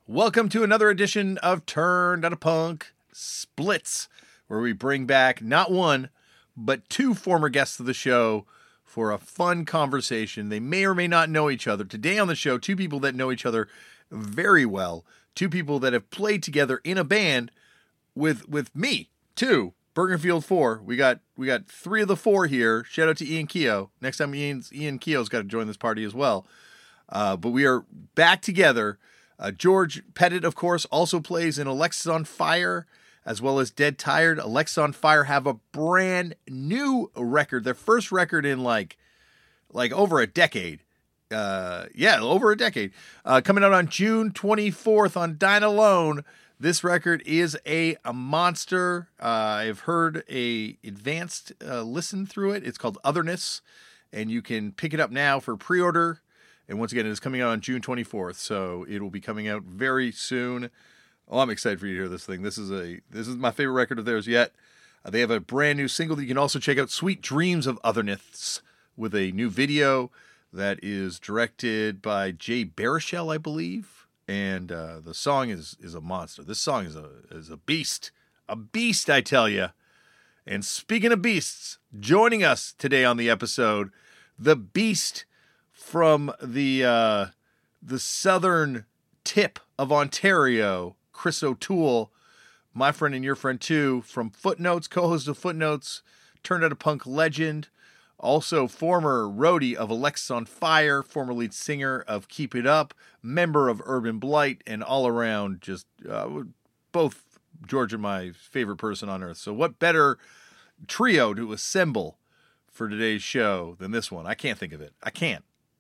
Welcome to another edition of Turned Out a Punk Splits, where we bring back not one, but two former guests of the show for a fun conversation. They may or may not know each other. Today on the show, two people that know each other very well. Two people that have played together in a band with me, too. Bergenfield 4. We got three of the four here. Shout out to Ian Keogh. Next time Ian Keogh's got to join this party as well. But we are back together. George Pettit, of course, also plays in Alexis on Fire, as well as Dead Tired. Alexis on Fire have a brand new record. Their first record in like over a decade. Over a decade. Coming out on June 24th on Dine Alone. This record is a monster. I've heard a advanced listen through it. It's called Otherness, and you can pick it up now for pre-order. And once again, it is coming out on June 24th, so it will be coming out very soon. Oh, I'm excited for you to hear this thing. This is my favorite record of theirs yet. They have a brand new single that you can also check out, Sweet Dreams of Otherness, with a new video that is directed by Jay Baruchel, I believe. And the song is a monster. This song is a beast. A beast, I tell you. And speaking of beasts, joining us today on the episode, the beast from the southern tip of Ontario, Chris O'Toole, my friend and your friend too, from Footnotes, co-host of Footnotes, Turned Out a Punk legend, also former roadie of Alexis on Fire, former lead singer of Keep It Up, member of Urban Blight, and all around just both George and my favorite person on earth. So what better trio to assemble for today's show than this one? I can't think of it. I can't.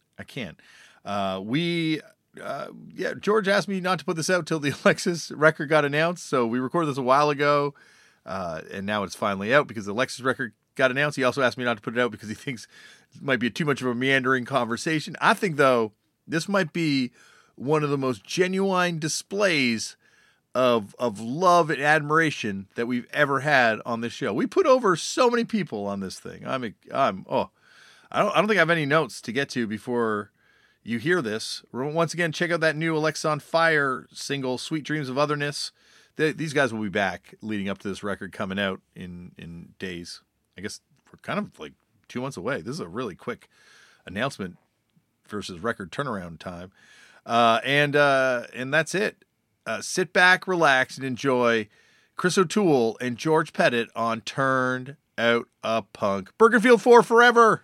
George asked me not to put this out till the Alexis record got announced. So we recorded this a while ago, and now it's finally out because the Alexis record got announced. He also asked me not to put it out because he thinks it might be too much of a meandering conversation. I think, though, this might be one of the most genuine displays of love and admiration that we've ever had on this show. We put over so many people on this thing. I don't think I have any notes to get to before you hear this. Once again, check out that new Alexis on Fire single, Sweet Dreams of Otherness. These guys will be back leading up to this record coming out in days. I guess we're kind of like 2 months away. This is a really quick announcement versus record turnaround time. And that's it. Sit back, relax, and enjoy Chris O'Toole and George Pettit on Turned Out a Punk. Bergenfield 4 forever.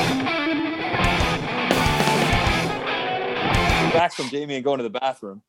Back from Damien going to the bathroom.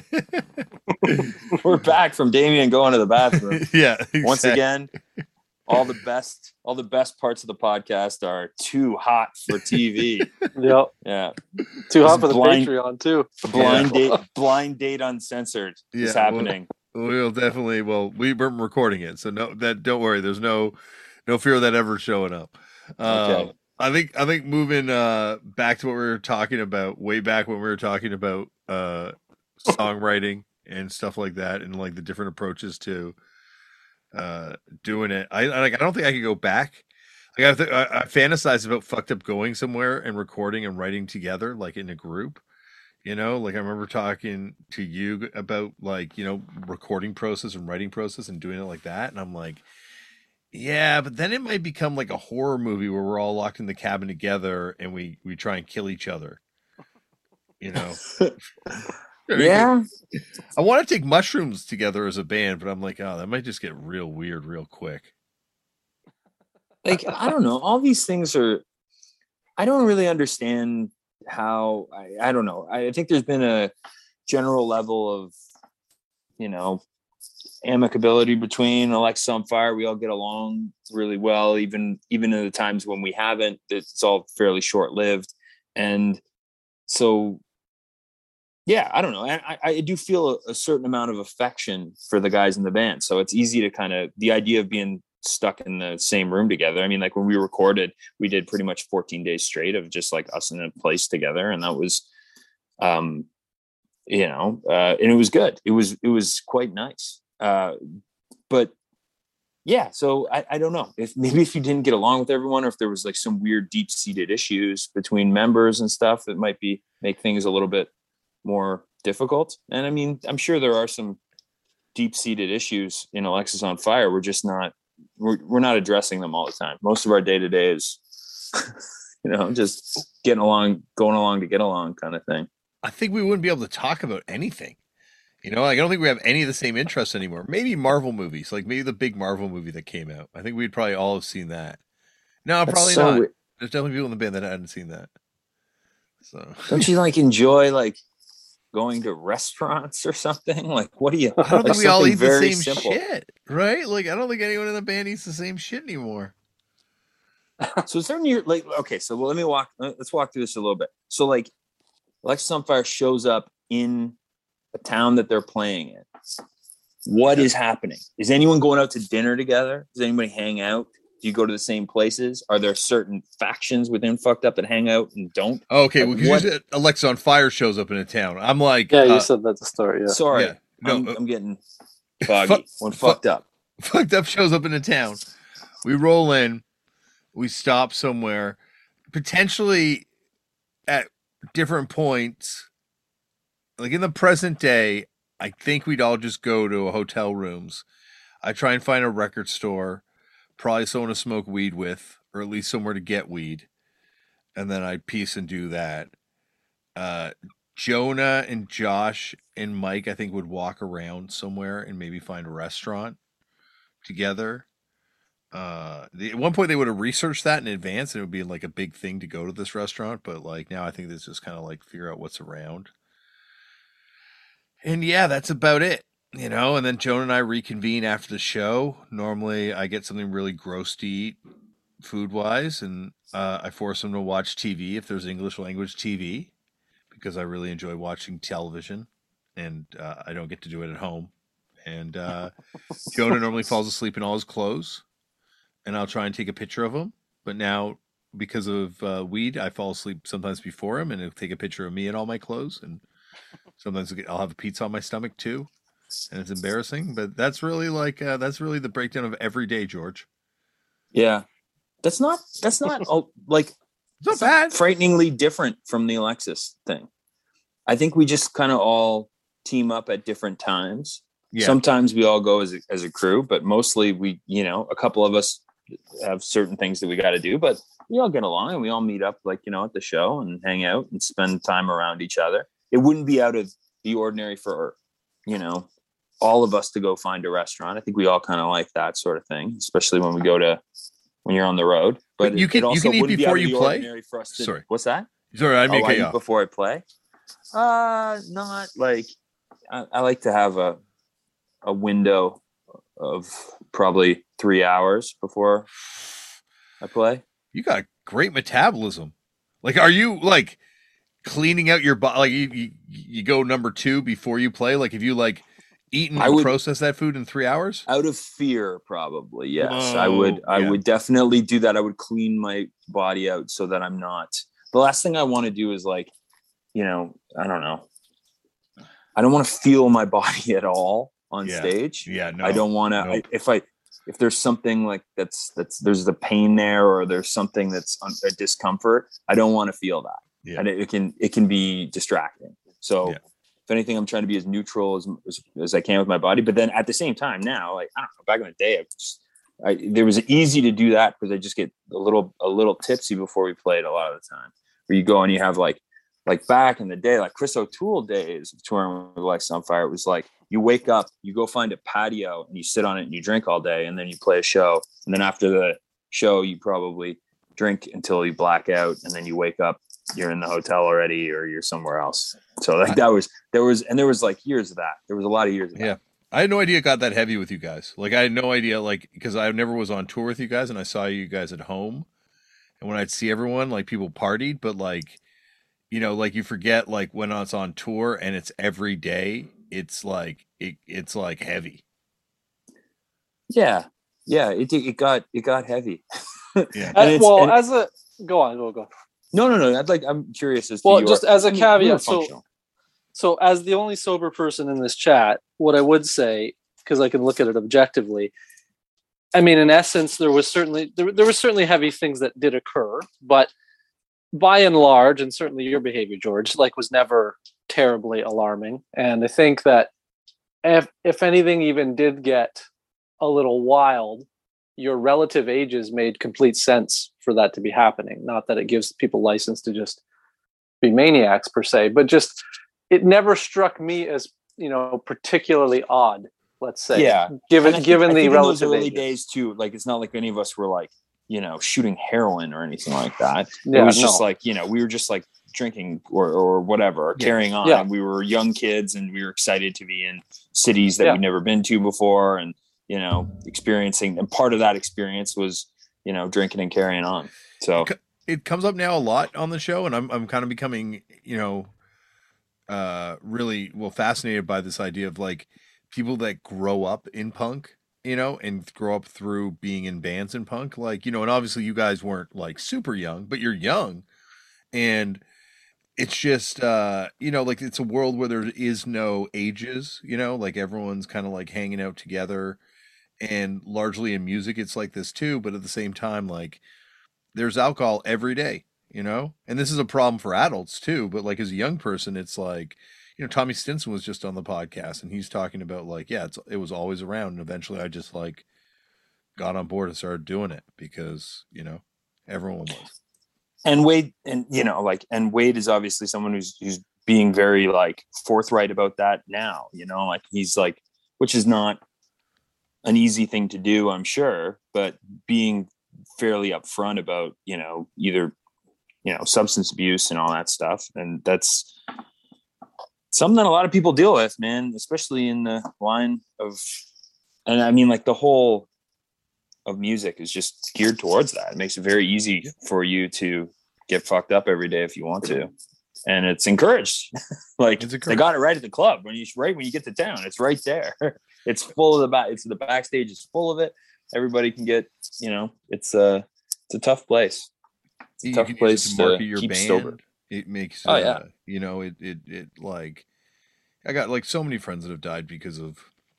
We're back from Damien going to the bathroom. Yeah. Exactly. Once again, all the best parts of the podcast are too hot for TV. Yep. Yeah. Too hot for the Patreon too. Blind date uncensored is happening. We'll definitely. Well, we weren't recording it, so don't worry. There's no fear of that ever showing up. Okay. I think moving back to what we were talking about way back when we were talking about songwriting and stuff like that, and like the different approaches to doing it. I don't think I could go back. Like I fantasize about fucked up going somewhere and recording and writing together, like in a group. You know, like I remember talking to you about like, you know, recording process and writing process and doing it like that. And I'm like, yeah, but then it might become like a horror movie where we're all locked in the cabin together and we try and kill each other. You know? Yeah. I want to take mushrooms together as a band, but I'm like, oh, that might just get real weird real quick. Like, I don't know. All these things I don't really understand how, I don't know. I think there's been a general level of, you know, amicability between Alexis on Fire. We all get along really well, even in the times when we haven't. It's all fairly short-lived. And so, yeah, I don't know. I do feel a certain amount of affection for the guys in the band. So it's easy to kind of, the idea of being stuck in the same room together. I mean, like when we recorded, we did pretty much 14 days straight of just like us in a place together. And that was, and it was good. It was quite nice. But yeah, so I don't know if you didn't get along with everyone, or if there was like some weird deep seated issues between members and stuff that might make things a little bit more difficult. And I mean, I'm sure there are some deep-seated issues in Alexis on Fire. We're just not, we're not addressing them all the time. Most of our day-to-day is, just going along to get along kind of thing. I think we wouldn't be able to talk about anything. I don't think we have any of the same interests anymore. Maybe Marvel movies, like maybe the big Marvel movie that came out. I think we'd probably all have seen that. No, probably not. There's definitely people in the band that hadn't seen that. So don't you enjoy going to restaurants or something? What do you? I don't think we all eat the same shit, right? I don't think anyone in the band eats the same shit anymore. So is there okay? So let's walk through this a little bit. So Alexis on Fire shows up in a town that they're playing in. What is happening? Is anyone going out to dinner together? Does anybody hang out? Do you go to the same places? Are there certain factions within Fucked Up that hang out and don't? Okay, well, because you said Alexis on Fire shows up in a town. I'm like... Yeah, you said that's a story, yeah. Sorry, yeah, no, I'm getting foggy. Fucked Up. Fucked Up shows up in a town. We roll in. We stop somewhere. Potentially at different points. In the present day, I think we'd all just go to hotel rooms. I try and find a record store. Probably someone to smoke weed with, or at least somewhere to get weed. And then I'd piece and do that. Jonah and Josh and Mike, I think, would walk around somewhere and maybe find a restaurant together. At one point, they would have researched that in advance, and it would be a big thing to go to this restaurant. But now, I think it's just kind of figure out what's around. And yeah, that's about it. And then Jonah and I reconvene after the show. Normally, I get something really gross to eat, food-wise, and I force them to watch TV if there's English language TV, because I really enjoy watching television, and I don't get to do it at home. And Jonah normally falls asleep in all his clothes, and I'll try and take a picture of him. But now, because of weed, I fall asleep sometimes before him, and he'll take a picture of me in all my clothes, and sometimes I'll have a pizza on my stomach, too. And it's embarrassing, but that's really the breakdown of every day, George. Yeah, that's not it's not bad. Frighteningly different from the Alexis thing. I think we just kind of all team up at different times. Yeah. Sometimes we all go as a crew, but mostly we, a couple of us have certain things that we got to do, but we all get along and we all meet up at the show and hang out and spend time around each other. It wouldn't be out of the ordinary for, all of us to go find a restaurant. I think we all kind of like that sort of thing, especially when you're on the road. But you can eat before you play. Sorry, what's that? Sorry, I make eat before I play. Not I like to have a window of probably 3 hours before I play. You got great metabolism. Are you cleaning out your body? You go number 2 before you play. If you eat and process that food in 3 hours? Out of fear, probably. Yes, I would. I would definitely do that. I would clean my body out so that I'm not. The last thing I want to do is I don't know. I don't want to feel my body at all on stage. Yeah, no. I don't want to. Nope. If there's something that's there's the pain there, or there's something that's a discomfort, I don't want to feel that. Yeah. And it can be distracting. So if anything, I'm trying to be as neutral as I can with my body. But then at the same time now, I don't know, back in the day, there was easy to do that because I just get a little tipsy before we played a lot of the time. Where you go and you have like back in the day, Chris O'Toole days of touring with Alexis on Fire, it was you wake up, you go find a patio and you sit on it and you drink all day, and then you play a show. And then after the show, you probably drink until you black out, and then you wake up, you're in the hotel already, or you're somewhere else. So there was years of that. There was a lot of years of that. Yeah. I had no idea it got that heavy with you guys. I had no idea, because I never was on tour with you guys, and I saw you guys at home. And when I'd see everyone, people partied, but you forget, when it's on tour and it's every day, it's it's heavy. Yeah. Yeah. It got heavy. Yeah. Go on. No. I'm curious as to just as a caveat. So as the only sober person in this chat, what I would say, because I can look at it objectively, I mean, in essence, there was certainly heavy things that did occur, but by and large, and certainly your behavior, George, was never terribly alarming. And I think that if anything even did get a little wild, your relative ages made complete sense for that to be happening. Not that it gives people license to just be maniacs per se, but just it never struck me as, you know, particularly odd, let's say. Yeah. Given I think the in relative those early ages. days too, like it's not like any of us were like, you know, shooting heroin or anything like that. Yeah, it was just no. like, you know, we were just like drinking or whatever, or Yeah. carrying on. Yeah. And we were young kids and we were excited to be in cities that Yeah. we'd never been to before, and, you know, experiencing. And part of that experience was, you know, drinking and carrying on. So It comes up now a lot on the show, and I'm kind of becoming, you know, really fascinated by this idea of like people that grow up in punk, you know, and grow up through being in bands in punk, like, you know, and obviously you guys weren't like super young, but you're young, and it's just you know, like it's a world where there is no ages, you know, like everyone's kind of like hanging out together, and largely in music it's like this too, but at the same time, like there's alcohol every day, you know? And this is a problem for adults too, but like as a young person, it's like, you know, Tommy Stinson was just on the podcast and he's talking about like, yeah, it was always around. And eventually I just like got on board and started doing it because, you know, everyone was. and Wade, and you know, like, and Wade is obviously someone who's being very like forthright about that now, you know, like he's like, which is not an easy thing to do, I'm sure, but being fairly upfront about, you know, either, you know, substance abuse and all that stuff. And that's something that a lot of people deal with, man, especially in the line of, and I mean, like the whole of music is just geared towards that. It makes it very easy for you to get fucked up every day if you want to. And it's encouraged. Like It's encouraged. They got it right at the club when you get to town. It's right there. It's full of the backstage is full of it. Everybody can get, you know, it's a tough place. It's a You tough can use place it to market your keep band. sober. It makes, Oh, yeah. you know, it like, I got like so many friends that have died because of,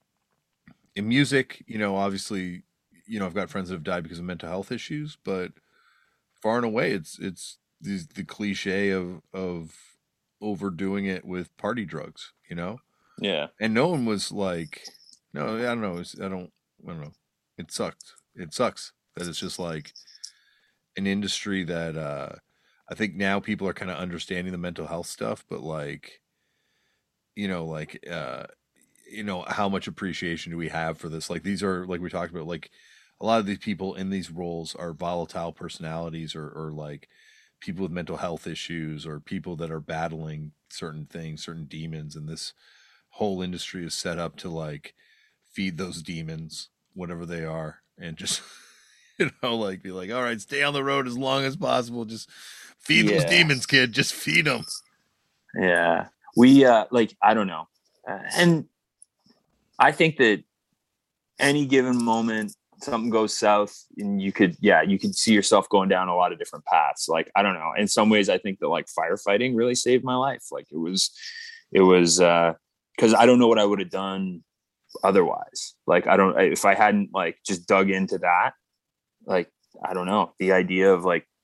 in music, you know, obviously, you know, I've got friends that have died because of mental health issues, but far and away, it's the cliche of overdoing it with party drugs, you know? Yeah. And no one was like, no, I don't know. I don't know. It sucked. It sucks that it's just like an industry that I think now people are kind of understanding the mental health stuff, but like, you know, like, you know, how much appreciation do we have for this? Like, these are, like we talked about, like a lot of these people in these roles are volatile personalities or like people with mental health issues or people that are battling certain things, certain demons. And this whole industry is set up to like feed those demons, whatever they are, and just, you know, like be like, all right, stay on the road as long as possible. Just feed those demons, kid. Just feed them. Yeah. We, like, I don't know. And I think that any given moment, something goes south and you could see yourself going down a lot of different paths. Like, I don't know. In some ways, I think that like firefighting really saved my life. Like it was, because I don't know what I would have done otherwise. Like, if I hadn't like just dug into that, like, I don't know, the idea of like,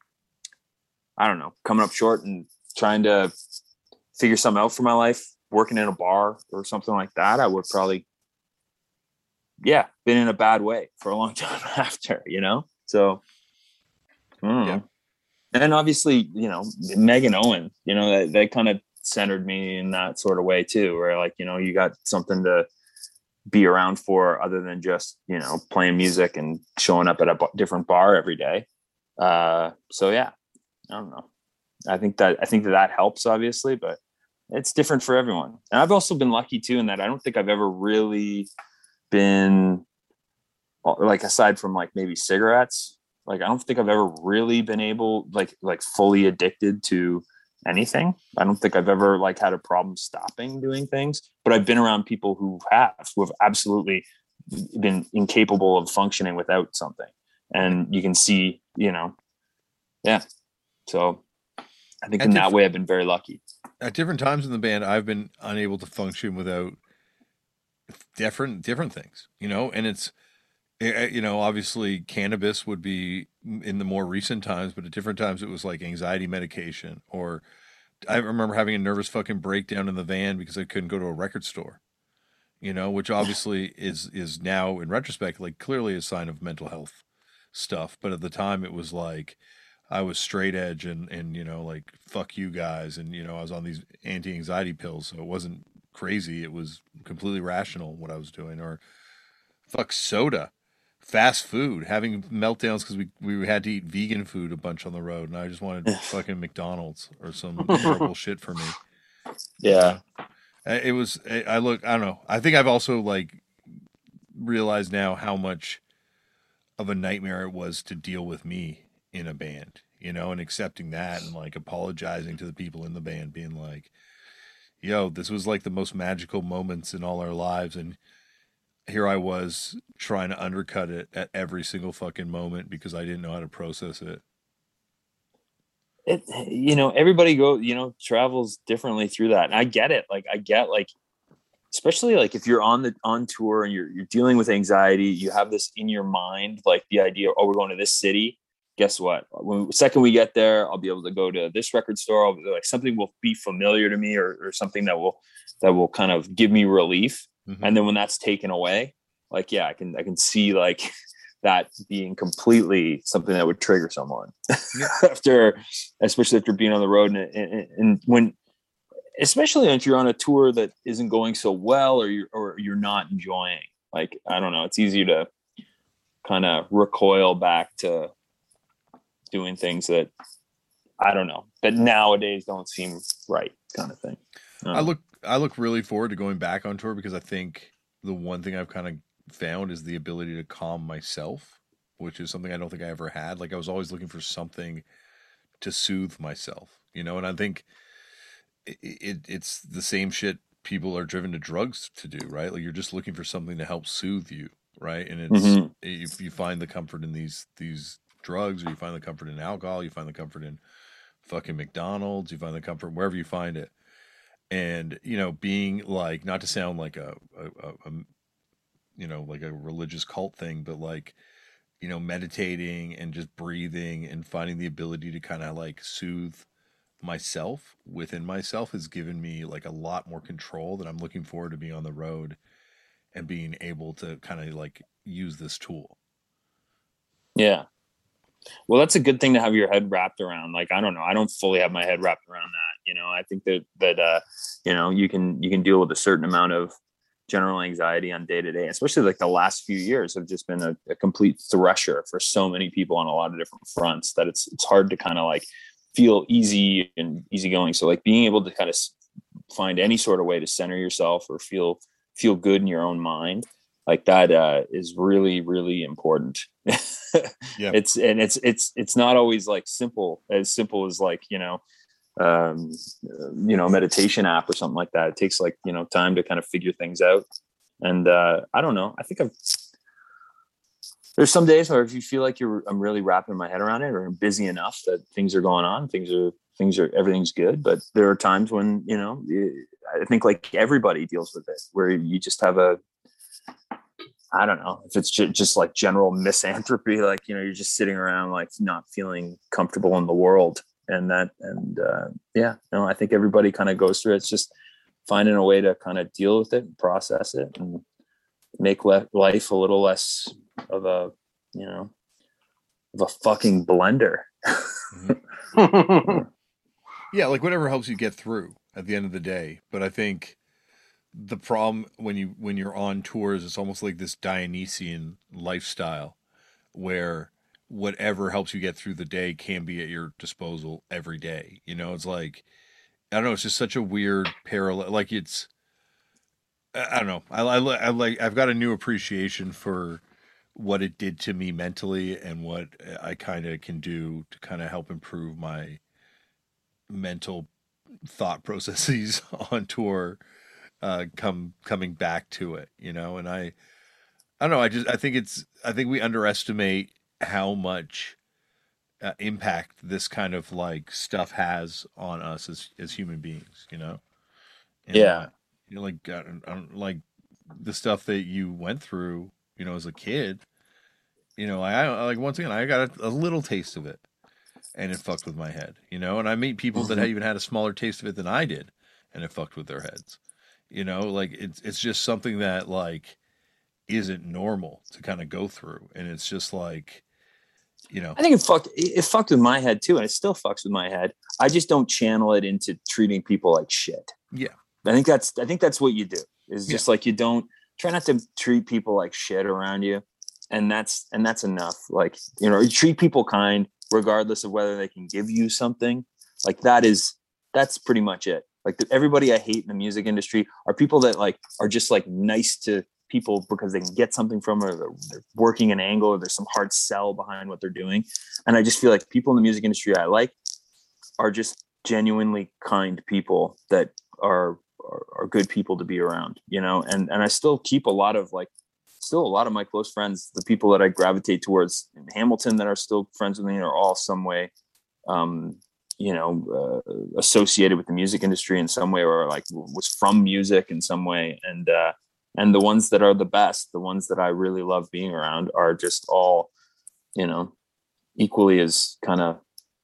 I don't know, coming up short and trying to figure something out for my life, working in a bar or something like that, I would probably, been in a bad way for a long time after, you know? So, Yeah. And obviously, you know, Megan Owen, you know, that kind of centered me in that sort of way too, where like, you know, you got something to be around for other than just, you know, playing music and showing up at a different bar every day. So yeah, I don't know. I think that helps obviously, but it's different for everyone. And I've also been lucky too, in that I don't think I've ever really been like, aside from like maybe cigarettes, like I don't think I've ever really been able like fully addicted to anything. I don't think I've ever like had a problem stopping doing things, but I've been around people who have absolutely been incapable of functioning without something. And you can see, you know, so I think in that way I've been very lucky. At different times in the band, I've been unable to function without different things, you know, and it's, you know, obviously cannabis would be in the more recent times, but at different times it was like anxiety medication or I remember having a nervous fucking breakdown in the van because I couldn't go to a record store. Which obviously is now in retrospect like clearly a sign of mental health stuff, but at the time it was like I was straight edge and like fuck you guys, and I was on these anti-anxiety pills, so it wasn't crazy, it was completely rational what I was doing. Or fuck soda, fast food, having meltdowns because we had to eat vegan food a bunch on the road, and I just wanted fucking McDonald's or some terrible shit for me. Yeah. It was. I don't know. I think I've also like realized now how much of a nightmare it was to deal with me in a band, and accepting that and like apologizing to the people in the band, being like, "Yo, this was like the most magical moments in all our lives," and here I was trying to undercut it at every single fucking moment because I didn't know how to process it. Everybody travels differently through that, and I get it. Like I get, like, especially like if you're on tour and you're dealing with anxiety, you have this in your mind, like the idea, oh, we're going to this city. Guess what? Second we get there, I'll be able to go to this record store. Like something will be familiar to me, or something that will kind of give me relief. Mm-hmm. And then when that's taken away, like, yeah, I can see like that being completely something that would trigger someone. Yeah. Especially after being on the road, and when, especially if you're on a tour that isn't going so well, or you're not enjoying, like, I don't know, it's easy to kind of recoil back to doing things that, I don't know, that nowadays don't seem right, kind of thing. I look really forward to going back on tour, because I think the one thing I've kind of found is the ability to calm myself, which is something I don't think I ever had. Like I was always looking for something to soothe myself, and I think it's the same shit people are driven to drugs to do, right? Like you're just looking for something to help soothe you, right? And it's if you find the comfort in these drugs, or you find the comfort in alcohol, you find the comfort in fucking McDonald's, you find the comfort wherever you find it. And being like, not to sound like a like a religious cult thing, but like meditating and just breathing and finding the ability to kind of like soothe myself within myself has given me like a lot more control, that I'm looking forward to being on the road and being able to kind of like use this tool. Yeah. Well, that's a good thing to have your head wrapped around. Like, I don't know, I don't fully have my head wrapped around that. I think that you can deal with a certain amount of general anxiety on day to day, especially like the last few years have just been a complete thresher for so many people on a lot of different fronts, that it's hard to kind of like feel easy and easygoing. So like being able to kind of find any sort of way to center yourself or feel good in your own mind, like that is really, really important. Yeah. It's not always like simple as like, meditation app or something like that. It takes like, time to kind of figure things out. And I don't know. I think there's some days where if you feel like I'm really wrapping my head around it, or I'm busy enough that things are going on, everything's good. But there are times when, I think like everybody deals with it, where you just have I don't know if it's just like general misanthropy, like, you're just sitting around like not feeling comfortable in the world. I think everybody kind of goes through it. It's just finding a way to kind of deal with it and process it and make life a little less of a fucking blender. Mm-hmm. Yeah, like whatever helps you get through at the end of the day. But I think the problem when you're on tours, it's almost like this Dionysian lifestyle where whatever helps you get through the day can be at your disposal every day. It's like, I don't know, it's just such a weird parallel. Like it's, I don't know. I've got a new appreciation for what it did to me mentally and what I kind of can do to kind of help improve my mental thought processes on tour, coming back to it, and I don't know. I think we underestimate how much impact this kind of like stuff has on us as human beings, And, yeah. Like, I don't like the stuff that you went through, as a kid, I like, once again, I got a little taste of it, and it fucked with my head, you know. And I meet people that even had a smaller taste of it than I did, and it fucked with their heads, you know. Like it's just something that like isn't normal to kind of go through, and it's just like, you know. I think it fucked with my head too, and it still fucks with my head. I just don't channel it into treating people like shit. Yeah, I think that's what you do. Is just like, you don't try not to treat people like shit around you, and that's enough. Like, you know, you treat people kind regardless of whether they can give you something. Like that's pretty much it. Like everybody I hate in the music industry are people that like are just like nice to people because they can get something from, or they're working an angle, or there's some hard sell behind what they're doing. And I just feel like people in the music industry I like are just genuinely kind people that are good people to be around, you know. And I still keep a lot of my close friends, the people that I gravitate towards in Hamilton that are still friends with me, are all some way associated with the music industry in some way, or like was from music in some way. And the ones that are the best, the ones that I really love being around, are just all, you know, equally as kind of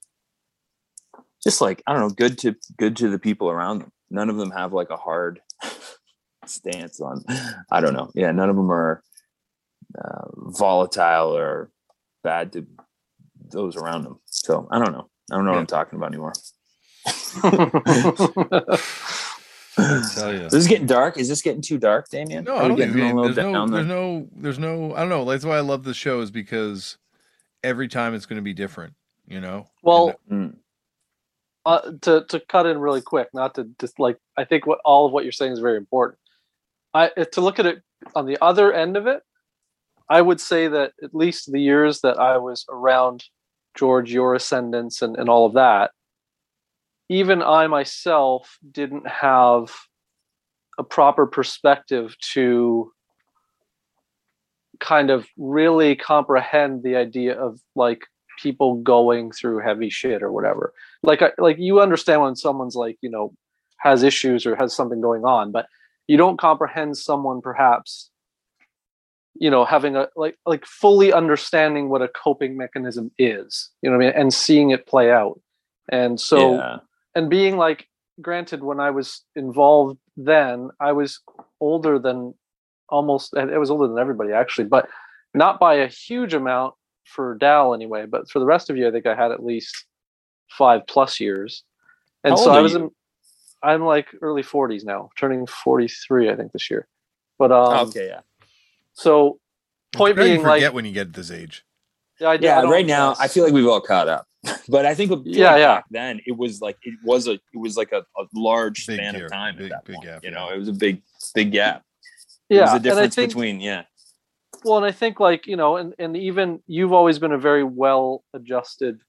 just like, I don't know, good to the people around them. None of them have like a hard stance on, I don't know. Yeah. None of them are volatile or bad to those around them. So I don't know what I'm talking about anymore. I tell you, this is getting dark. Is this getting too dark, Damien? No, I don't think there's no. I don't know. That's why I love this show, is because every time it's going to be different, you know. Well, to cut in really quick, not to just like, I think all of what you're saying is very important. To look at it on the other end of it, I would say that at least the years that I was around George, your ascendance, and all of that, even I myself didn't have a proper perspective to kind of really comprehend the idea of like people going through heavy shit or whatever. Like you understand when someone's like, you know, has issues or has something going on, but you don't comprehend someone perhaps, you know, having a like fully understanding what a coping mechanism is, you know what I mean, and seeing it play out. And so and being like, granted, when I was involved then, I was older than everybody actually, but not by a huge amount for Dal anyway. But for the rest of you, I think I had at least 5+ years. And so I'm like early 40s now, turning 43, I think, this year. But so point being, like, when you get this age. Yeah, right now I feel like we've all caught up. But I think back then it was like a large span of time at that point. Gap, you know, it was a big gap. Yeah, there's a difference between Well, and I think, like, you know, and even you've always been a very well adjusted.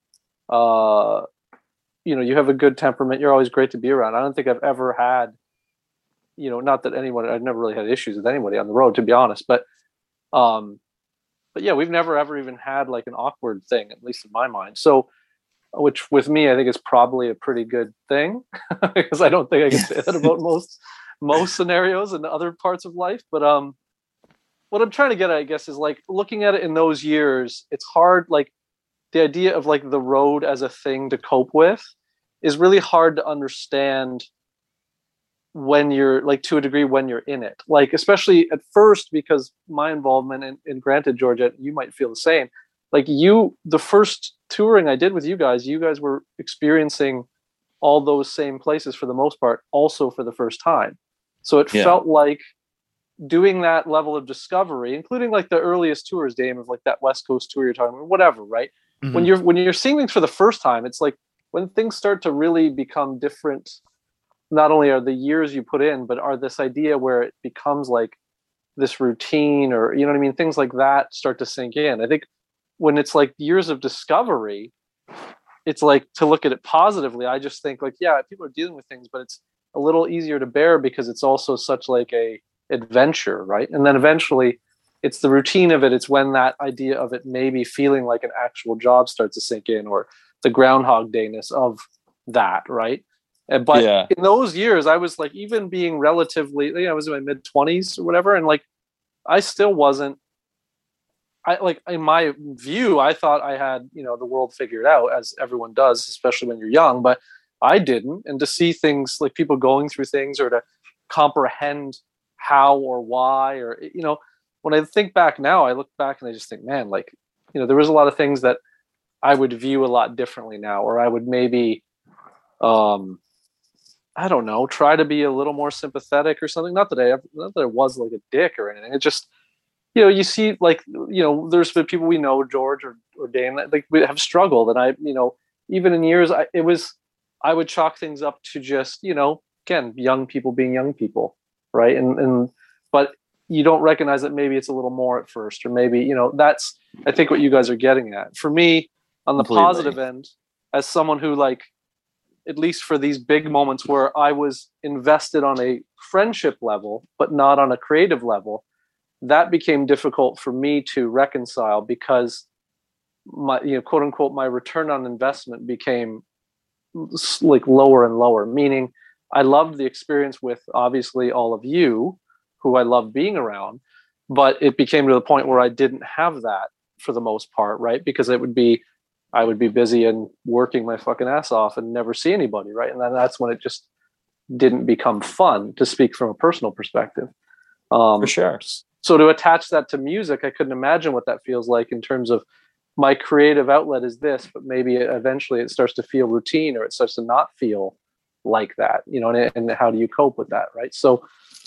You know, you have a good temperament. You're always great to be around. I don't think I've ever had, you know, not that I've never really had issues with anybody on the road, to be honest. But yeah, we've never ever even had like an awkward thing, at least in my mind. So, which with me, I think is probably a pretty good thing because I don't think I can say that about most scenarios and other parts of life. But what I'm trying to get at, I guess, is like looking at it in those years, it's hard. Like the idea of like the road as a thing to cope with is really hard to understand when you're like, to a degree, when you're in it, like, especially at first, because my involvement and granted, Georgia, you might feel the same. Like the first touring I did with you guys were experiencing all those same places for the most part, also for the first time. So it felt like doing that level of discovery, including like the earliest tours, Dame, of like that West Coast tour you're talking about, whatever, right? Mm-hmm. When you're seeing things for the first time, it's like when things start to really become different, not only are the years you put in, but are this idea where it becomes like this routine, or, you know what I mean? Things like that start to sink in. I think when it's like years of discovery, it's like, to look at it positively, I just think like, yeah, people are dealing with things, but it's a little easier to bear because it's also such like a adventure, right? And then eventually it's the routine of it. It's when that idea of it maybe feeling like an actual job starts to sink in, or the Groundhog Dayness of that, right? But in those years, I was like, even being relatively, I was in my mid-20s or whatever, and like I still wasn't I like in my view, I thought I had, the world figured out, as everyone does, especially when you're young, but I didn't. And to see things like people going through things, or to comprehend how or why, or, when I think back now, I look back and I just think, man, like, there was a lot of things that I would view a lot differently now, or I would maybe, I don't know, try to be a little more sympathetic or something. Not that I was like a dick or anything. It just, you see, like, there's been people we know, George or Dane, that like we have struggled, and I, even in years, I would chalk things up to just, again, young people being young people, right? But you don't recognize that maybe it's a little more at first, or maybe, that's, I think, what you guys are getting at. For me, on the Completely. positive end, as someone who, like, at least for these big moments where I was invested on a friendship level, but not on a creative level, that became difficult for me to reconcile, because my, quote unquote, my return on investment became like lower and lower, meaning I loved the experience with, obviously, all of you who I loved being around, but it became to the point where I didn't have that for the most part, right? Because I would be busy and working my fucking ass off and never see anybody, right? And then that's when it just didn't become fun, to speak from a personal perspective. For sure. So to attach that to music, I couldn't imagine what that feels like, in terms of my creative outlet is this, but maybe eventually it starts to feel routine, or it starts to not feel like that, and how do you cope with that, right? So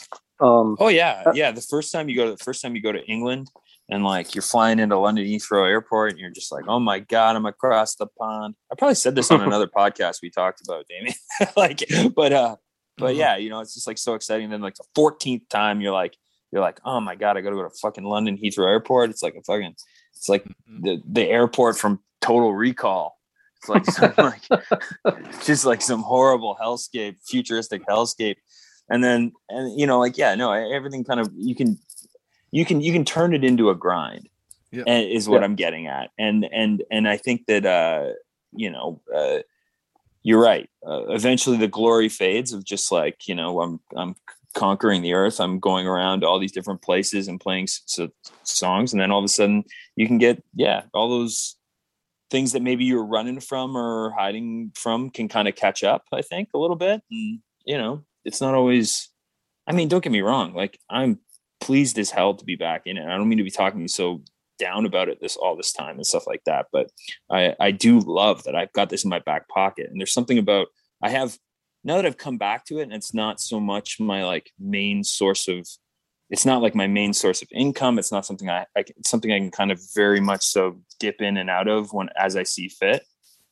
the first time you go to England, and like you're flying into London Heathrow Airport, and you're just like, oh my God, I'm across the pond. I probably said this on another podcast we talked about, Damien. But yeah, it's just like so exciting. And then like the 14th time you're like, oh my God, I got to go to fucking London Heathrow Airport. It's like the airport from Total Recall. It's like just like some horrible hellscape, futuristic hellscape. And everything kind of, you can turn it into a grind, is what I'm getting at. And I think that, you're right. Eventually the glory fades of just like, I'm conquering the earth. I'm going around to all these different places and playing songs. And then all of a sudden you can get, all those things that maybe you were running from or hiding from can kind of catch up, I think, a little bit. And, it's not always, I mean, don't get me wrong. Like, I'm pleased as hell to be back in it. I don't mean to be talking so down about it all this time and stuff like that, but I do love that I've got this in my back pocket. And there's something about, now that I've come back to it, and it's not so much my like main source of, it's not like my main source of income. It's not something it's something I can kind of very much so dip in and out of as I see fit.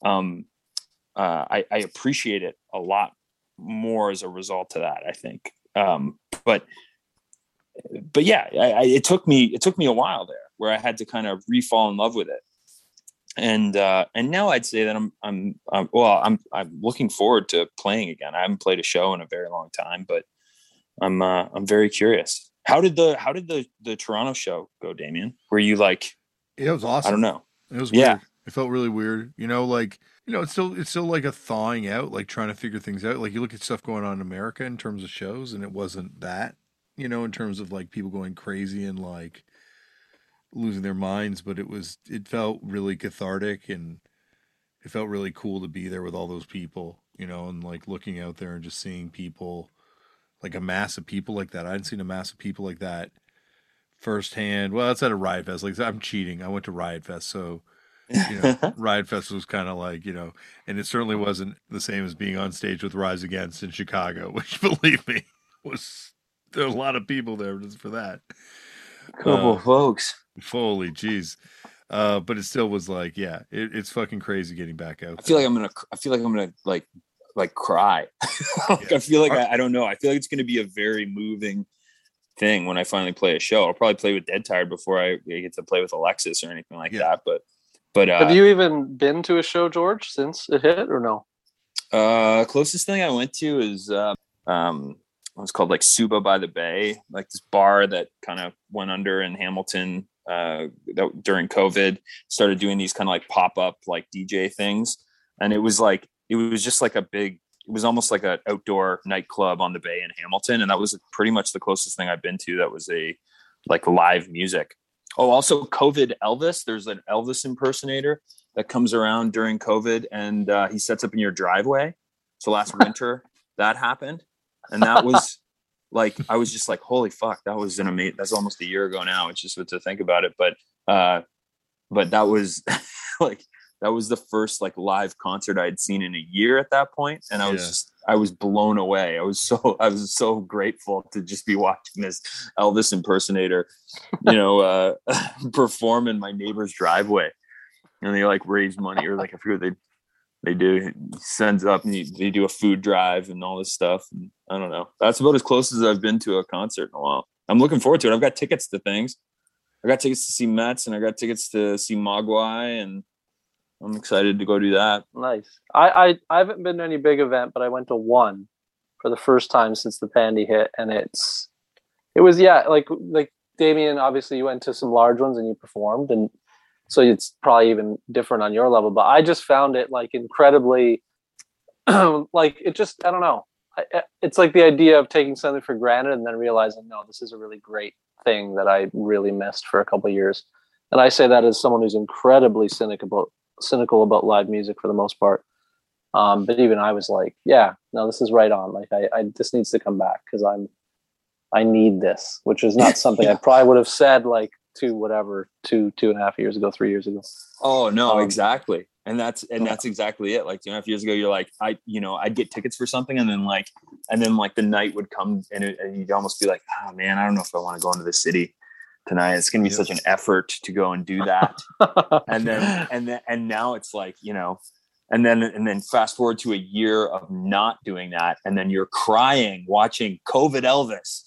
I appreciate it a lot more as a result of that, I think. But yeah, it took me a while there where I had to kind of re-fall in love with it. And now I'd say that I'm looking forward to playing again. I haven't played a show in a very long time, but I'm very curious. How did the Toronto show go, Damien? Were you like, it was awesome. I don't know. It was weird. It felt really weird. It's still like a thawing out, like trying to figure things out. Like you look at stuff going on in America in terms of shows, and it wasn't that, in terms of like people going crazy and like losing their minds, but it felt really cathartic, and it felt really cool to be there with all those people, and like looking out there and just seeing people, like a mass of people like that. I hadn't seen a mass of people like that firsthand. Well, that's at a Riot Fest. Like, I'm cheating. I went to Riot Fest, so Riot Fest was kind of like, and it certainly wasn't the same as being on stage with Rise Against in Chicago, which, believe me, there were a lot of people there just for that. Couple folks. Holy jeez. But it still was like, it's fucking crazy getting back out. I feel like I'm gonna like cry. I feel like I don't know. I feel like it's gonna be a very moving thing when I finally play a show. I'll probably play with Dead Tired before I get to play with Alexis or anything like that. But have you even been to a show, George, since it hit, or no? Closest thing I went to is it was called like Suba by the Bay, like this bar that kind of went under in Hamilton during COVID, started doing these kind of like pop-up like DJ things. And it was just like it was almost like an outdoor nightclub on the Bay in Hamilton. And that was pretty much the closest thing I've been to that was a like live music. Oh, also COVID Elvis. There's an Elvis impersonator that comes around during COVID, and he sets up in your driveway. So last winter that happened, and that was like, I was just like, holy fuck, that was an amazing. That's almost a year ago now. It's just to think about it, but that was like, that was the first like live concert I'd seen in a year at that point, and I was blown away. I was so grateful to just be watching this Elvis impersonator, perform in my neighbor's driveway. And they like raise money, or like I forget what they do. He sends up and they do a food drive and all this stuff. And I don't know. That's about as close as I've been to a concert in a while. I'm looking forward to it. I've got tickets to things. I got tickets to see Mets, and I got tickets to see Mogwai, and I'm excited to go do that. Nice. I haven't been to any big event, but I went to one for the first time since the pandy hit, and it was like Damien. Obviously, you went to some large ones and you performed, and so it's probably even different on your level. But I just found it like incredibly, like it just, I don't know. It's like the idea of taking something for granted and then realizing, no, this is a really great thing that I really missed for a couple of years. And I say that as someone who's incredibly cynical about live music for the most part. But even I was like, yeah, no, this is right on. Like I this needs to come back because I need this, which is not something I probably would have said like 2.5 years ago, 3 years ago. Oh no, exactly. And that's exactly it. Like 2.5 years ago, you're like, I'd get tickets for something, and then the night would come, and you'd almost be like, oh man, I don't know if I want to go into the city tonight. It's going to be such an effort to go and do that. and now it's like, and then fast forward to a year of not doing that. And then you're crying, watching COVID Elvis.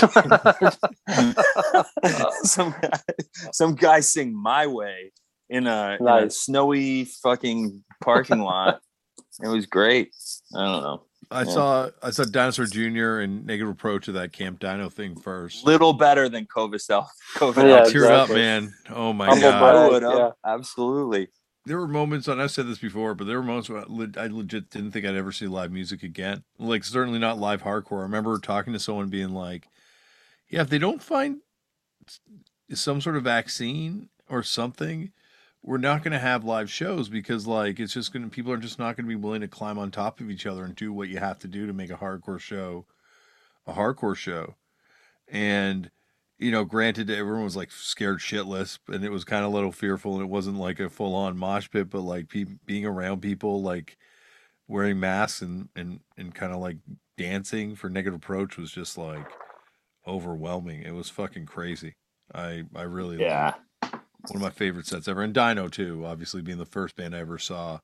some guy sing My Way in a snowy fucking parking lot. It was great. I don't know. I saw Dinosaur Jr. and Negative Approach of that Camp Dino thing first. Little better than COVID. Yeah, Elvis. Teared up, man. Oh my Humble god. brag, I would have. Absolutely. There were moments, and I've said this before, but there were moments where I legit didn't think I'd ever see live music again. Like, certainly not live hardcore. I remember talking to someone being like, yeah, if they don't find some sort of vaccine or something, we're not going to have live shows because, like, it's just people are just not going to be willing to climb on top of each other and do what you have to do to make a hardcore show a hardcore show. And granted, everyone was like scared shitless, and it was kind of a little fearful, and it wasn't like a full on mosh pit, but like being around people like wearing masks and kind of like dancing for Negative Approach was just like overwhelming. It was fucking crazy. I really loved it. One of my favorite sets ever. And Dino too, obviously being the first band I ever saw,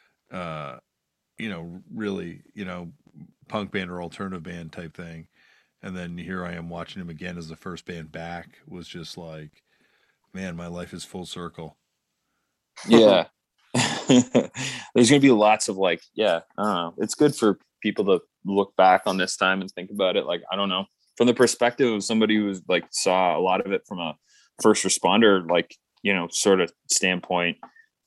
really, punk band or alternative band type thing. And then here I am watching him again as the first band back. Was just like, man, my life is full circle. Yeah. There's going to be lots of like, I don't know. It's good for people to look back on this time and think about it. Like, I don't know, from the perspective of somebody who's like saw a lot of it from a first responder, like, sort of standpoint,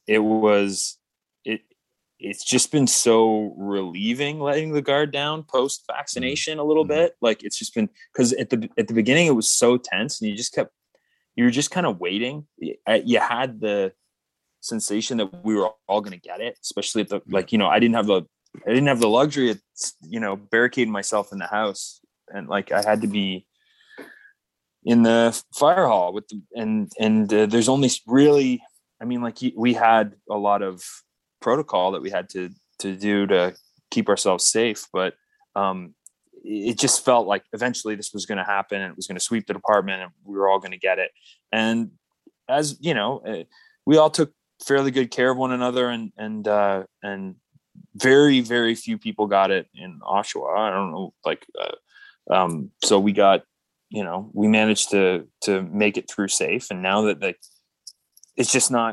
it's just been so relieving letting the guard down post vaccination a little bit. Like, it's just been, because at the beginning it was so tense, and you were just kind of waiting. You had the sensation that we were all going to get it, especially at the, like, I didn't have the luxury of, barricading myself in the house, and like I had to be in the fire hall with there's only really, we had a lot of protocol that we had to do to keep ourselves safe, but it just felt like eventually this was going to happen, and it was going to sweep the department, and we were all going to get it. And as we all took fairly good care of one another, and very, very few people got it in Oshawa. I don't know, so we got, we managed to make it through safe. And now that it's just not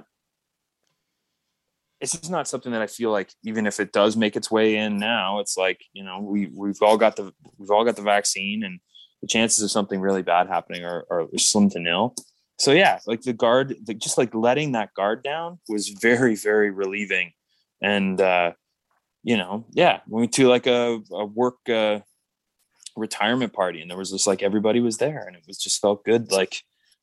something that I feel like, even if it does make its way in now, it's like, we've all got the vaccine, and the chances of something really bad happening are slim to nil. So yeah, like the guard, just like letting that guard down was very, very relieving. And, we went to like a work, retirement party, and there was just like, everybody was there, and it was just felt good. Like,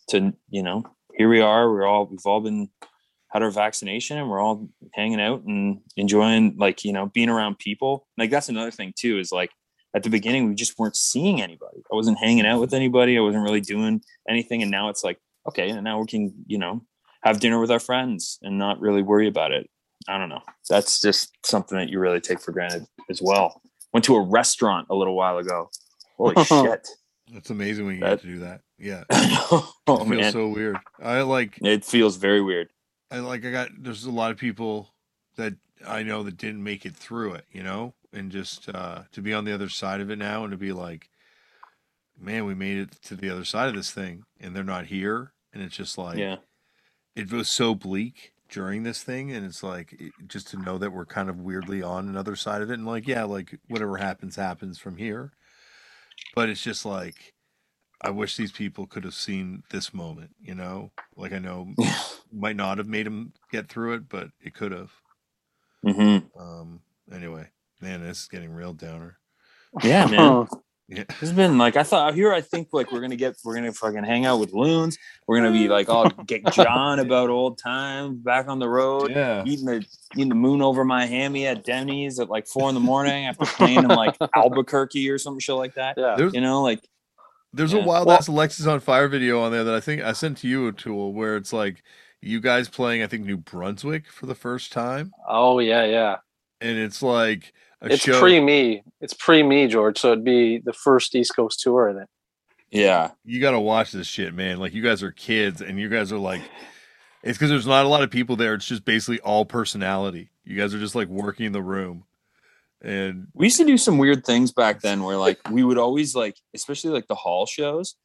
here we are. We've all been had our vaccination, and we're all hanging out and enjoying, like, being around people. Like, that's another thing too, is like at the beginning we just weren't seeing anybody. I wasn't hanging out with anybody. I wasn't really doing anything. And now it's like, okay, and now we can, have dinner with our friends and not really worry about it. I don't know. That's just something that you really take for granted as well. Went to a restaurant a little while ago. Holy shit. That's amazing when you get to do that. Yeah. Oh, it feels so weird. It feels very weird. There's a lot of people that I know that didn't make it through it, and just to be on the other side of it now and to be like, man, we made it to the other side of this thing and they're not here. And it's just like, it was so bleak during this thing. And it's like, just to know that we're kind of weirdly on another side of it. And like, yeah, like whatever happens from here. But it's just like, I wish these people could have seen this moment, like I know might not have made them get through it, but it could have. Mm-hmm. Anyway, man, this is getting real downer. Yeah, man. Yeah. It's been like, I think like we're gonna fucking hang out with loons. We're gonna be like, all get John about old times back on the road. Yeah. Eating the moon over my hammy at Denny's at like 4 a.m. after playing in like Albuquerque or some shit like that. Yeah. There's a wild ass Alexis on Fire video on there that I think I sent to you, Tool, where it's like you guys playing, I think, New Brunswick for the first time. Oh yeah. And it's like it's pre-me. It's pre-me, George. So it'd be the first East Coast tour then. Yeah. You got to watch this shit, man. Like, you guys are kids and you guys are like, it's because there's not a lot of people there. It's just basically all personality. You guys are just like working the room. And we used to do some weird things back then where like we would always like, especially like the hall shows.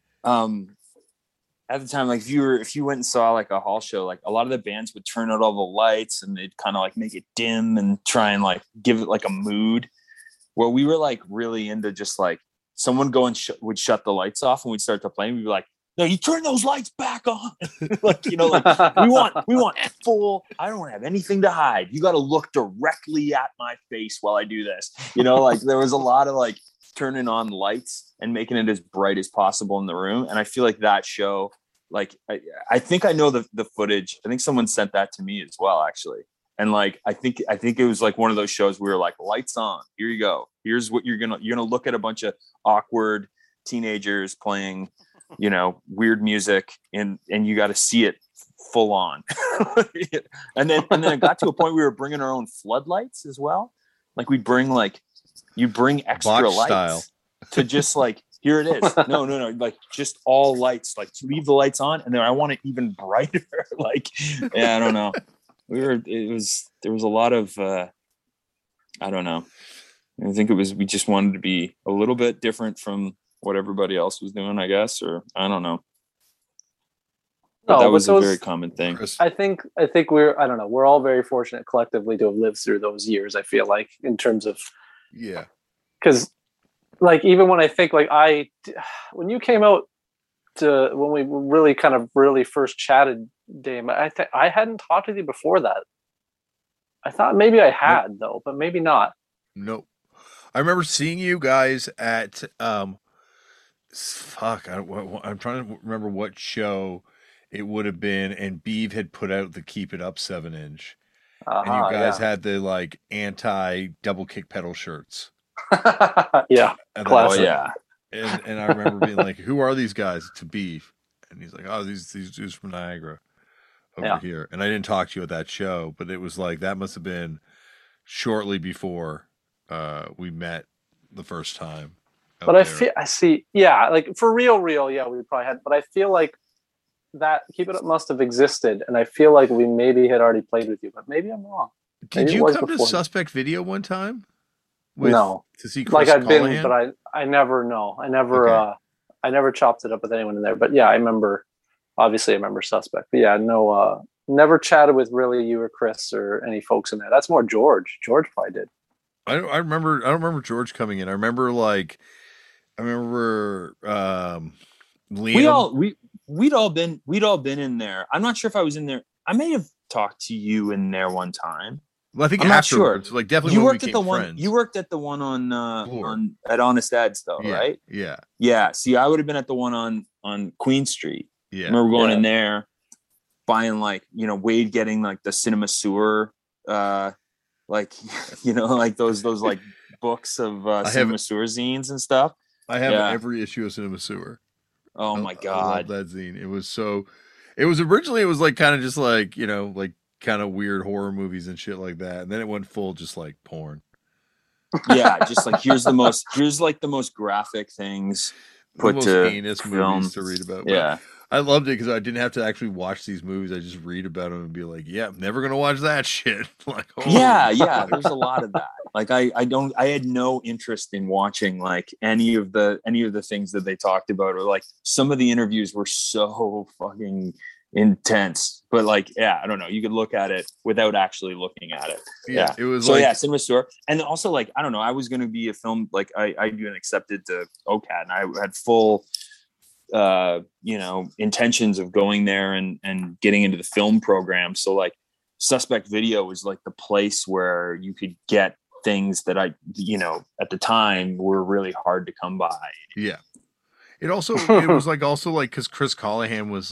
At the time, like if you went and saw like a hall show, like a lot of the bands would turn out all the lights and they'd kind of like make it dim and try and like give it like a mood. Where we were like really into just like someone would shut the lights off and we'd start to play and we'd be like, no, you turn those lights back on. like we want full, I don't have anything to hide. You got to look directly at my face while I do this. Like there was a lot of like turning on lights and making it as bright as possible in the room. And I feel like that show, like, I think I know the footage. I think someone sent that to me as well, actually. And like, I think it was like one of those shows we were like, lights on, here you go. Here's what you're going to look at a bunch of awkward teenagers playing, weird music and you got to see it full on. and then it got to a point we were bringing our own floodlights as well. Like you bring extra Box lights style. to just like, here it is. No. Like just all lights, like leave the lights on. And then I want it even brighter. Like, yeah, I don't know. There was a lot of, I don't know. I think we just wanted to be a little bit different from what everybody else was doing, I guess, or I don't know. But that was a very common thing. I think we're all very fortunate collectively to have lived through those years. I feel like in terms of, yeah, because like even when I think like when you came out to when we really first chatted, Dame, I hadn't talked with you before that. I thought maybe I had though, but maybe not. Nope. I remember seeing you guys at I'm trying to remember what show it would have been, and Beeve had put out the Keep It Up 7-inch. And you guys had the like anti double kick pedal shirts. Yeah. Classic. Yeah. And I remember being like, who are these guys? To Beeve. And he's like, oh, these dudes from Niagara over here. And I didn't talk to you at that show, but it was like, that must have been shortly before we met the first time. But I see, yeah, like for real, yeah, we probably had, but I feel like that Keep It Up must have existed, and I feel like we maybe had already played with you, but maybe I'm wrong. Did you come to Suspect Video one time? No, to see Chris like I've Callahan? been, but I never know. I never chopped it up with anyone in there. But yeah, I remember Suspect. But yeah, no, never chatted with really you or Chris or any folks in there. That's more George. George probably did. I don't remember George coming in. I remember Liam. We'd all been in there. I'm not sure if I was in there. I may have talked to you in there one time. Well, I think I'm afterwards, not sure. Like definitely you when worked we at the one. friends. You worked at the one at Honest Ads though, yeah, right? Yeah. Yeah. See, I would have been at the one on Queen Street. Yeah. I remember going in there, buying like, Wade getting like the Cinema Sewer, like, like those like books of Cinema Sewer zines and stuff. I have every issue of Cinema Sewer. Oh my God. I love that zine. It was originally like kind of just like, like kind of weird horror movies and shit like that. And then it went full just like porn. Yeah, just like here's like the most graphic things put the most to heinous film. Movies to read about. Yeah. But I loved it because I didn't have to actually watch these movies. I just read about them and be like, yeah, I'm never gonna watch that shit. Like, yeah, there's a lot of that. Like I had no interest in watching like any of the things that they talked about, or like some of the interviews were so fucking intense. But like, yeah, I don't know. You could look at it without actually looking at it. Yeah. It was Cinema Store. And also like, I don't know, I was gonna be a film, like I got accepted to OCAD, and I had full intentions of going there and getting into the film program. So like Suspect Video was like the place where you could get things that I at the time were really hard to come by. Yeah. It was like because Chris Callahan was,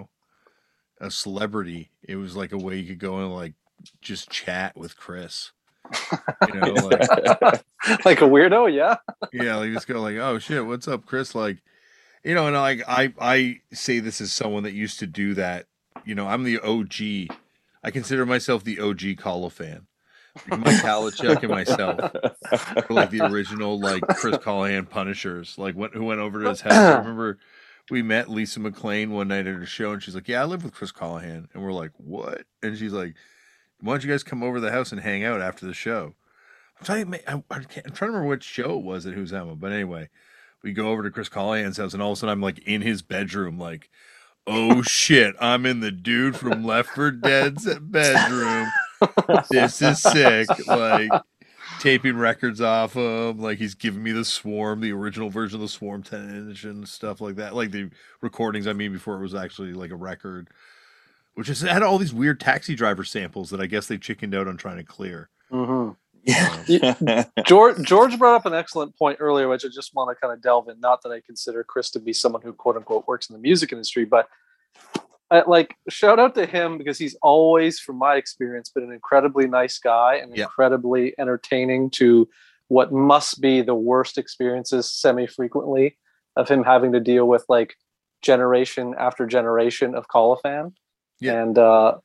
a celebrity. It was like a way you could go and like just chat with Chris. Like like a weirdo, yeah. Yeah, like just go like, oh shit, what's up, Chris? Like, and like I say this as someone that used to do that. I'm the OG. I consider myself the OG Kala fan. Like Mike Halachuk and myself were like the original like Chris Callahan Punishers. Like who went over to his house. I remember we met Lisa McLean one night at her show, and she's like, "Yeah, I live with Chris Callahan," and we're like, "What?" And she's like, "Why don't you guys come over to the house and hang out after the show?" I'm trying to remember which show it was at Who's Emma, but anyway, we go over to Chris Callahan's house, and all of a sudden I'm like in his bedroom, like, oh shit, I'm in the dude from Left 4 Dead's bedroom. This is sick. Like taping records off him, like he's giving me the Swarm, the original version of the Swarm 10-inch and stuff like that. Like the recordings, I mean, before it was actually like a record, which had all these weird Taxi Driver samples that I guess they chickened out on trying to clear. Mm-hmm. Yeah. George brought up an excellent point earlier, which I just want to kind of delve in. Not that I consider Chris to be someone who quote unquote works in the music industry, but like shout out to him because he's always, from my experience, been an incredibly nice guy and incredibly entertaining to what must be the worst experiences semi-frequently of him having to deal with like generation after generation of Callahan. Yeah. And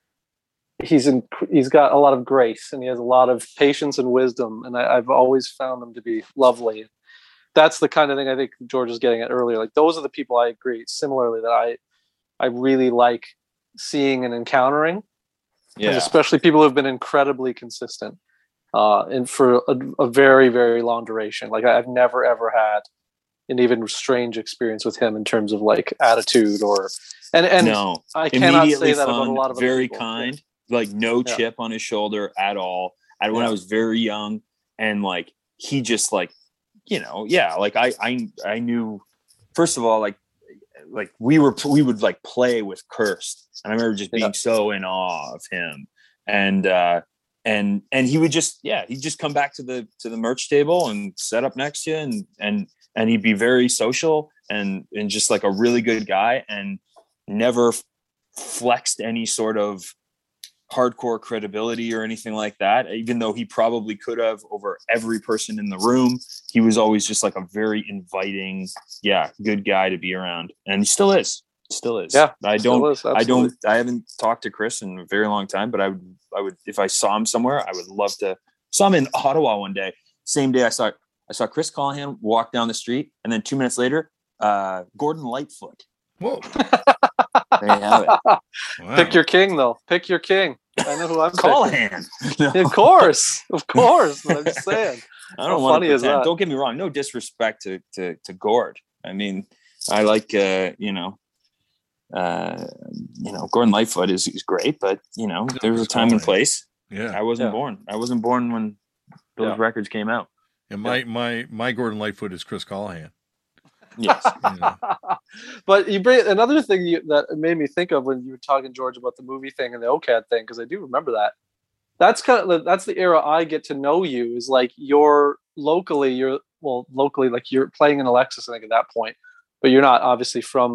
he's got a lot of grace and he has a lot of patience and wisdom, and I've always found them to be lovely. That's the kind of thing I think George was getting at earlier. Like those are the people I agree similarly that I really like seeing and encountering, and especially people who have been incredibly consistent and for a very, very long duration. Like I've never ever had an even strange experience with him in terms of like attitude and no. I cannot say that about a lot of very kind. Like no chip on his shoulder at all. When I was very young, and like he just like, like I knew, first of all, like we would like play with Kirst, and I remember just being so in awe of him, and he would just he'd just come back to the merch table and set up next to you, and he'd be very social and just like a really good guy, and never flexed any sort of hardcore credibility or anything like that, even though he probably could have over every person in the room. He was always just like a very inviting, good guy to be around, and he still is. Yeah, I haven't talked to Chris in a very long time, but I would if I saw him somewhere, I would love to. Saw him in Ottawa one day. Same day I saw Chris Callahan walk down the street, and then 2 minutes later, Gordon Lightfoot. Whoa. There you have it. Wow. Pick your king, though. Pick your king. I know who I'm Callahan. No. Of course. I'm just saying. I don't want to pretend. Don't get me wrong. No disrespect to Gord. I mean, I like Gordon Lightfoot is great, but there was a time and place. Yeah, I wasn't born. I wasn't born when those records came out. And my Gordon Lightfoot is Chris Callahan. Yes. But you bring another thing that made me think of when you were talking, George, about the movie thing and the OCAD thing, because I do remember that. That's the era I get to know you, is like you're locally like you're playing in Alexis, I think, at that point, but you're not obviously from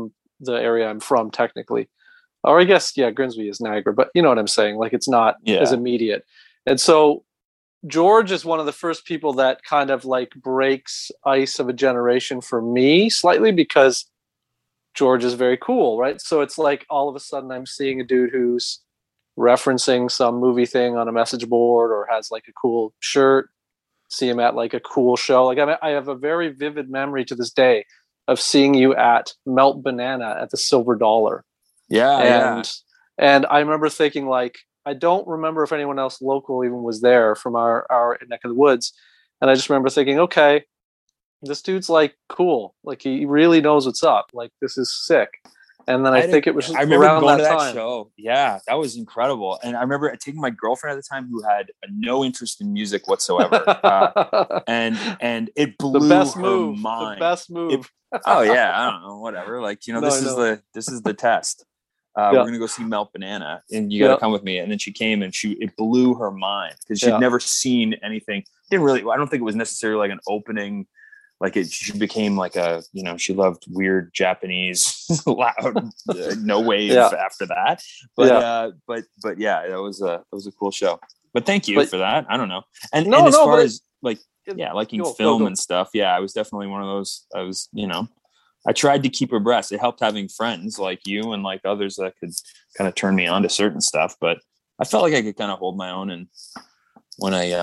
the area I'm from technically. Or I guess, yeah, Grimsby is Niagara, but you know what I'm saying? Like it's not as immediate. And so George is one of the first people that kind of like breaks ice of a generation for me slightly, because George is very cool, right? So it's like all of a sudden I'm seeing a dude who's referencing some movie thing on a message board or has like a cool shirt, see him at like a cool show. Like I have a very vivid memory to this day of seeing you at Melt Banana at the Silver Dollar. And I remember thinking, like, I don't remember if anyone else local even was there from our neck of the woods. And I just remember thinking, okay, this dude's like cool. Like he really knows what's up. Like this is sick. And then I think it was I remember around going that to that time. show. Yeah, that was incredible. And I remember taking my girlfriend at the time who had no interest in music whatsoever. And it blew the best her move. mind. The best move. Oh yeah, I don't know, whatever. Like, you know, this is the test. We're gonna go see Melt Banana, and you gotta come with me. And then she came, and it blew her mind because she'd never seen anything. I don't think it was necessarily like an opening. Like she became like a, you know, she loved weird Japanese loud no wave after that. But yeah, that was a cool show. But thank you for that. I don't know. And as far as liking film and stuff. Yeah, I was definitely one of those. I was, you know, I tried to keep abreast. It helped having friends like you and like others that could kind of turn me on to certain stuff. But I felt like I could kind of hold my own. And when I,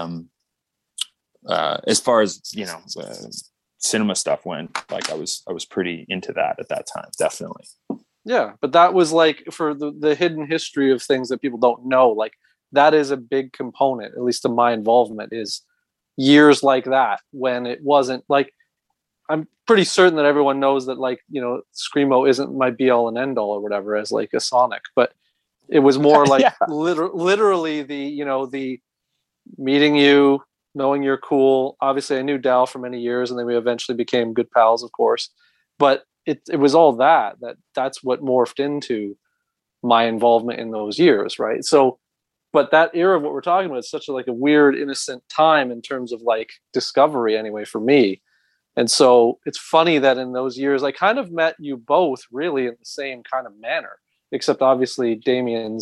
as far as, you know, cinema stuff went, like I was pretty into that at that time. Definitely. Yeah. But that was like for the hidden history of things that people don't know. Like that is a big component, at least of my involvement, is years like that when it wasn't like, I'm pretty certain that everyone knows that, like, you know, Screamo isn't my be all and end all or whatever as like a Sonic, but it was more like literally the, you know, the meeting you, knowing you're cool. Obviously I knew Dal for many years and then we eventually became good pals, of course, but it was all that's what morphed into my involvement in those years. Right. So, but that era of what we're talking about is such a, like a weird, innocent time in terms of like discovery anyway, for me. And so it's funny that in those years, I kind of met you both really in the same kind of manner, except obviously Damien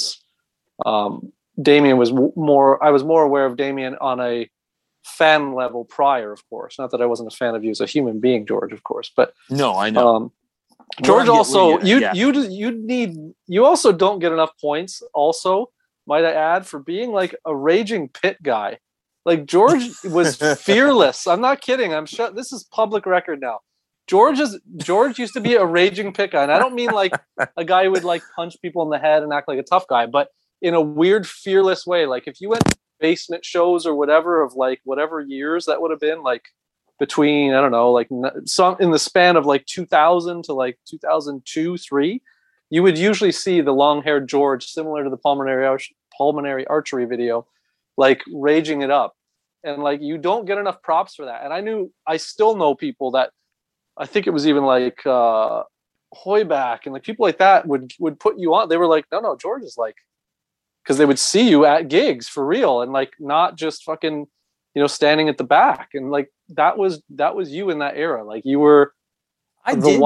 was more, I was more aware of Damien on a fan level prior, of course. Not that I wasn't a fan of you as a human being, George, of course, but no, I know. George also, you also don't get enough points also, might I add, for being like a raging pit guy. Like George was fearless. I'm not kidding. I'm sure this is public record now. George used to be a raging pit guy. And I don't mean like a guy who would like punch people in the head and act like a tough guy, but in a weird, fearless way. Like if you went to basement shows or whatever of like whatever years that would have been, like between, I don't know, like some in the span of like 2000 to like 2002, 3, you would usually see the long-haired George, similar to the pulmonary archery video, like raging it up. And like you don't get enough props for that. And I still know people that, I think it was even like Hoiback and like people like that would put you on. They were like, no, George is like, because they would see you at gigs for real and like not just fucking, you know, standing at the back. And like that was you in that era. Like you were I did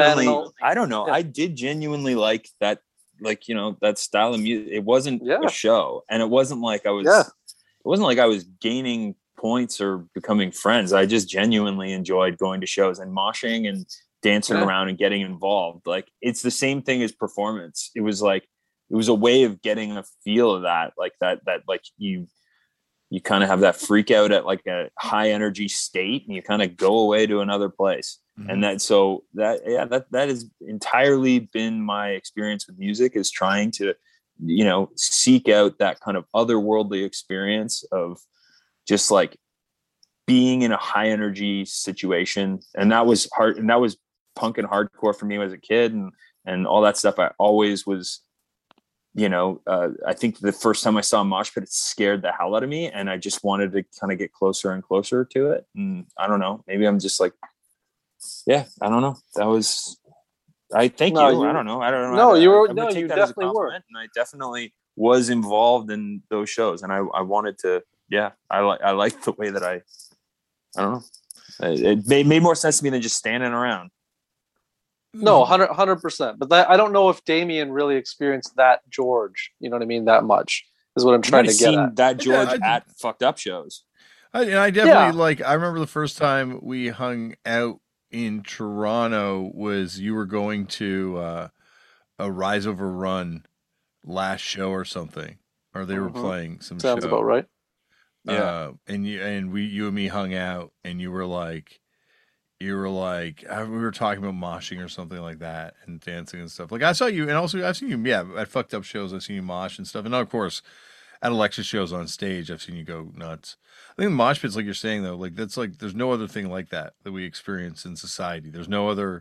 genuinely like that, like, you know, that style of music. It wasn't a show, and it wasn't like I was it wasn't like I was gaining points or becoming friends. I just genuinely enjoyed going to shows and moshing and dancing around and getting involved. Like it's the same thing as performance. It was like, it was a way of getting a feel of that, like that like you kind of have that freak out at like a high energy state and you kind of go away to another place. Mm-hmm. And that has entirely been my experience with music, is trying to, you know, seek out that kind of otherworldly experience of just like being in a high energy situation. And that was hard. And that was punk and hardcore for me as a kid and all that stuff. I always was, you know, I think the first time I saw a mosh pit, it scared the hell out of me. And I just wanted to kind of get closer and closer to it. And I don't know, maybe I'm just like, I don't know. That was, I thank you. I don't know. No, you were, no, you definitely were. And I definitely was involved in those shows. And I wanted to, I like the way that I don't know. It made more sense to me than just standing around. No, 100%. But that, I don't know if Damien really experienced that George. You know what I mean? That much is what I'm trying to get at. That George at fucked up shows. I definitely I remember the first time we hung out in Toronto was you were going to a Rise Over Run last show or something, or they were playing some. Sounds show. about right. Yeah, and you and me hung out, and you were like, we were talking about moshing or something like that, and dancing and stuff. Like I saw you, and also I've seen you, at fucked up shows. I've seen you mosh and stuff, and of course, at Alexis shows on stage, I've seen you go nuts. I think the mosh pit's like you're saying though, like that's like there's no other thing like that we experience in society. There's no other,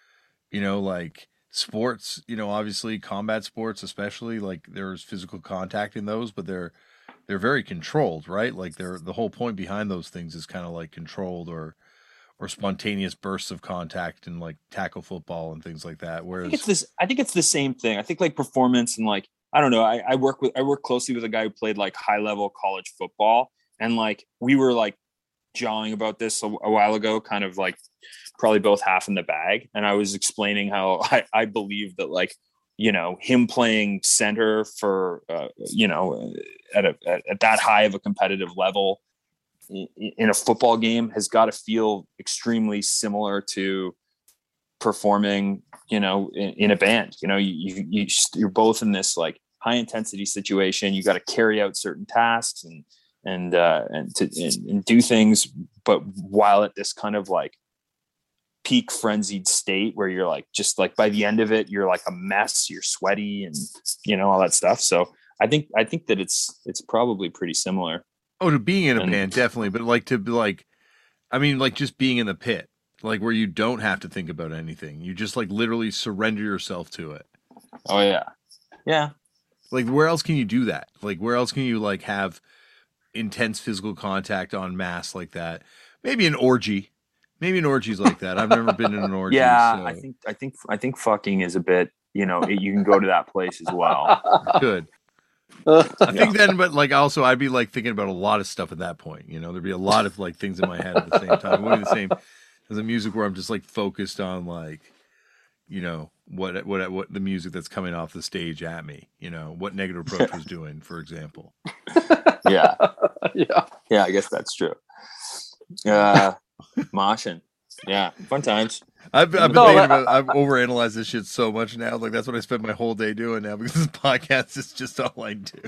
like sports. Obviously combat sports, especially like there's physical contact in those, but they're very controlled, right? Like the whole point behind those things is kind of like controlled or spontaneous bursts of contact and like tackle football and things like that. Whereas I think it's the same thing. I think like performance and like, I don't know. I work closely with a guy who played like high level college football. And like, we were like jawing about this a while ago, kind of like probably both half in the bag. And I was explaining how I believe that like, him playing center for, at that high of a competitive level in a football game has got to feel extremely similar to performing, in a band. You're both in this like high intensity situation. You got to carry out certain tasks and do things, but while at this kind of like peak frenzied state where you're like, just like by the end of it, you're like a mess, you're sweaty and all that stuff. So I think that it's probably pretty similar. Oh, to being in a band, definitely. But like just being in the pit, like where you don't have to think about anything. You just like literally surrender yourself to it. Oh yeah. Yeah. Like where else can you do that? Like where else can you like have intense physical contact en masse like that? Maybe an orgy. Maybe an orgy's like that. I've never been in an orgy. Yeah, so. I think fucking is a bit, you can go to that place as well. Good. I think then, but like also I'd be like thinking about a lot of stuff at that point. There'd be a lot of like things in my head at the same time. It wouldn't be the same as the music where I'm just like focused on like, what the music that's coming off the stage at me. What Negative Approach was doing, for example. Yeah. I guess that's true. Moshing. Yeah, fun times. I've overanalyzed this shit so much now. Like that's what I spend my whole day doing now because this podcast is just all I do.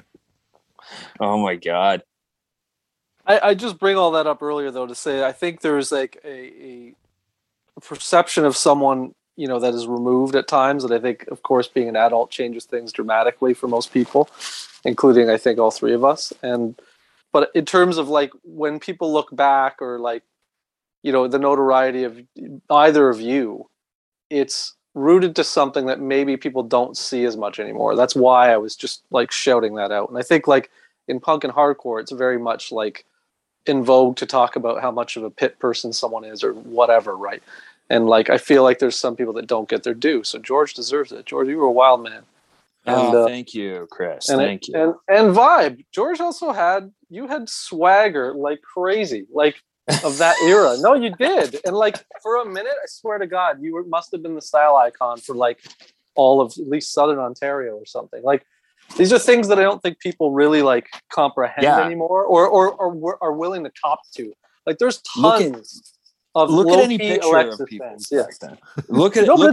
Oh my god! I just bring all that up earlier though to say I think there's like a perception of someone that is removed at times that I think, of course, being an adult changes things dramatically for most people, including I think all three of us. But in terms of like when people look back or like the notoriety of either of you, it's rooted to something that maybe people don't see as much anymore. That's why I was just like shouting that out. And I think like in punk and hardcore, it's very much like in vogue to talk about how much of a pit person someone is or whatever, right? And like I feel like there's some people that don't get their due. So George deserves it. George, you were a wild man. And, thank you, Chris. Thank you. And vibe. George also had swagger like crazy. Like of that era. No, you did. And like for a minute, I swear to God, must have been the style icon for like all of at least Southern Ontario or something. Like these are things that I don't think people really like comprehend anymore or are willing to talk to. Like there's tons of look at any picture Alexis of people fans. back then. Look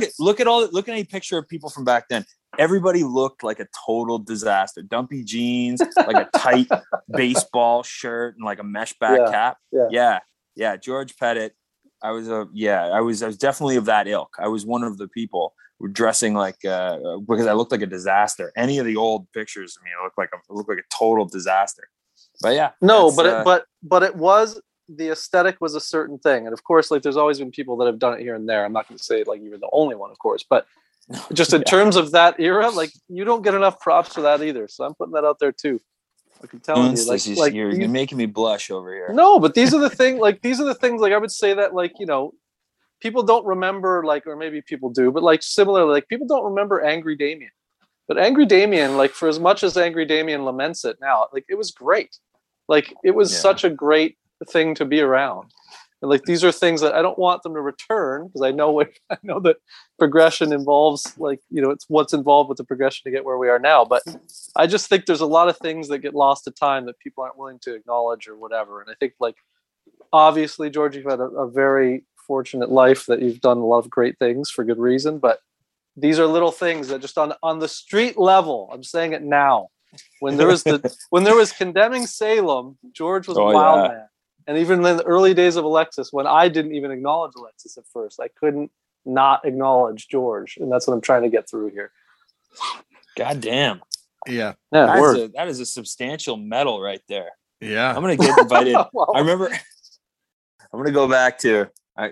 at any picture of people from back then. Everybody looked like a total disaster. Dumpy jeans, like a tight baseball shirt, and like a mesh back cap. Yeah. George Pettit. I was definitely of that ilk. I was one of the people who were dressing like because I looked like a disaster. Any of the old pictures of me, I looked like a total disaster. But yeah, no, but it was. The aesthetic was a certain thing, and of course, like there's always been people that have done it here and there. I'm not going to say like you were the only one, of course, but just in terms of that era, like you don't get enough props for that either. So I'm putting that out there too. I'm telling you, like you're making me blush over here. No, but these are the things. Like I would say that like people don't remember like, or maybe people do, but like similarly, like people don't remember Angry Damien. But Angry Damien, like for as much as Angry Damien laments it now, like it was great. Like it was such a great thing to be around. And like these are things that I don't want them to return because I know that progression involves it's what's involved with the progression to get where we are now. But I just think there's a lot of things that get lost to time that people aren't willing to acknowledge or whatever. And I think like obviously, George, you've had a very fortunate life that you've done a lot of great things for good reason. But these are little things that just on the street level, I'm saying it now. When there was condemning Salem, George was a wild man. And even in the early days of Alexis, when I didn't even acknowledge Alexis at first, I couldn't not acknowledge George. And that's what I'm trying to get through here. God damn. Yeah. That is a substantial medal right there. Yeah. I'm going to get invited. Well, I remember I'm going to go back to,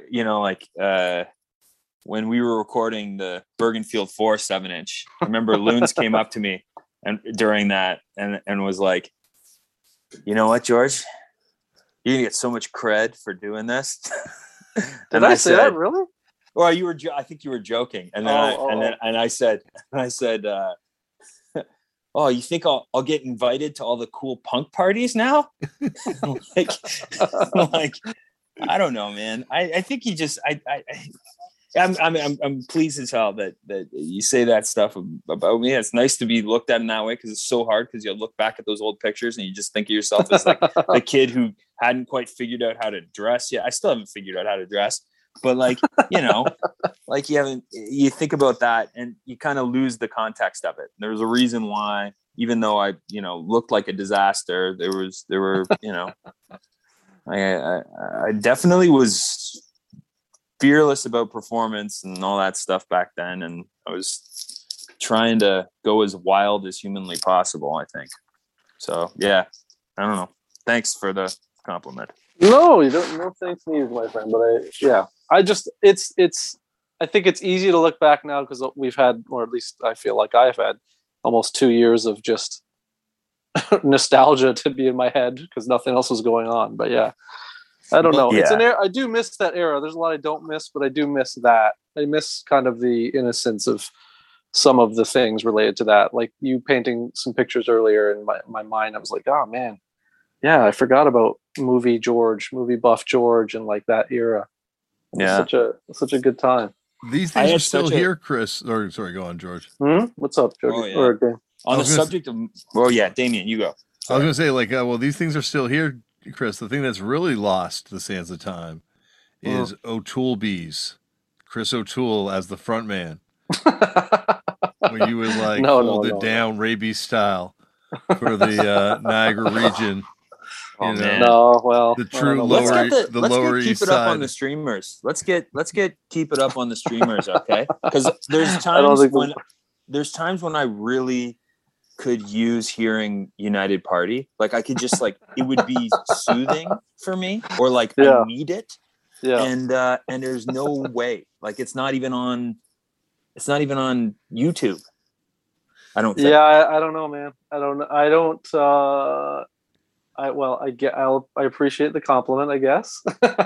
when we were recording the Bergenfield 4 7-inch. I remember Loons came up to me and during that and was like, you know what, George? You're gonna get so much cred for doing this. Did I say that really? Well, I think you were joking, and then I said, "Oh, you think I'll get invited to all the cool punk parties now?" like, I don't know, man. I think you just I'm pleased as hell that you say that stuff about me. It's nice to be looked at in that way because it's so hard because you look back at those old pictures and you just think of yourself as like the kid who hadn't quite figured out how to dress yet. I still haven't figured out how to dress, but like, like you think about that and you kind of lose the context of it. There's a reason why, even though I, looked like a disaster, there were, I definitely was fearless about performance and all that stuff back then, and I was trying to go as wild as humanly possible, I think. So yeah, I don't know. Thanks for the compliment. No, you don't. No thanks needed, my friend. But I think it's easy to look back now because we've had, or at least I feel like I've had, almost 2 years of just nostalgia to be in my head because nothing else was going on. But yeah. I don't know. Yeah. It's an era. I do miss that era. There's a lot I don't miss, but I do miss that. I miss kind of the innocence of some of the things related to that. Like you painting some pictures earlier in my mind, I was like, oh man, yeah, I forgot about movie buff George and like that era. Yeah, such a good time. These things are still here, Chris. Or sorry, go on, George. What's up, George? Oh, yeah. On the subject of, Damien, you go. Sorry. I was going to say, these things are still here, Chris. The thing that's really lost the sands of time is O'Toole-Bees. Chris O'Toole as the front man. Where you would hold it down rabies style for the Niagara region. Man. No, well, the true lower, the lower east side. Keep it up on the streamers. Let's get keep it up on the streamers, okay? Because there's times when I really could use hearing United Party. Like I could just it would be soothing for me, or I need it. Yeah. And there's no way. It's not even on YouTube. I don't think. Yeah, I don't know, man. I appreciate the compliment, I guess.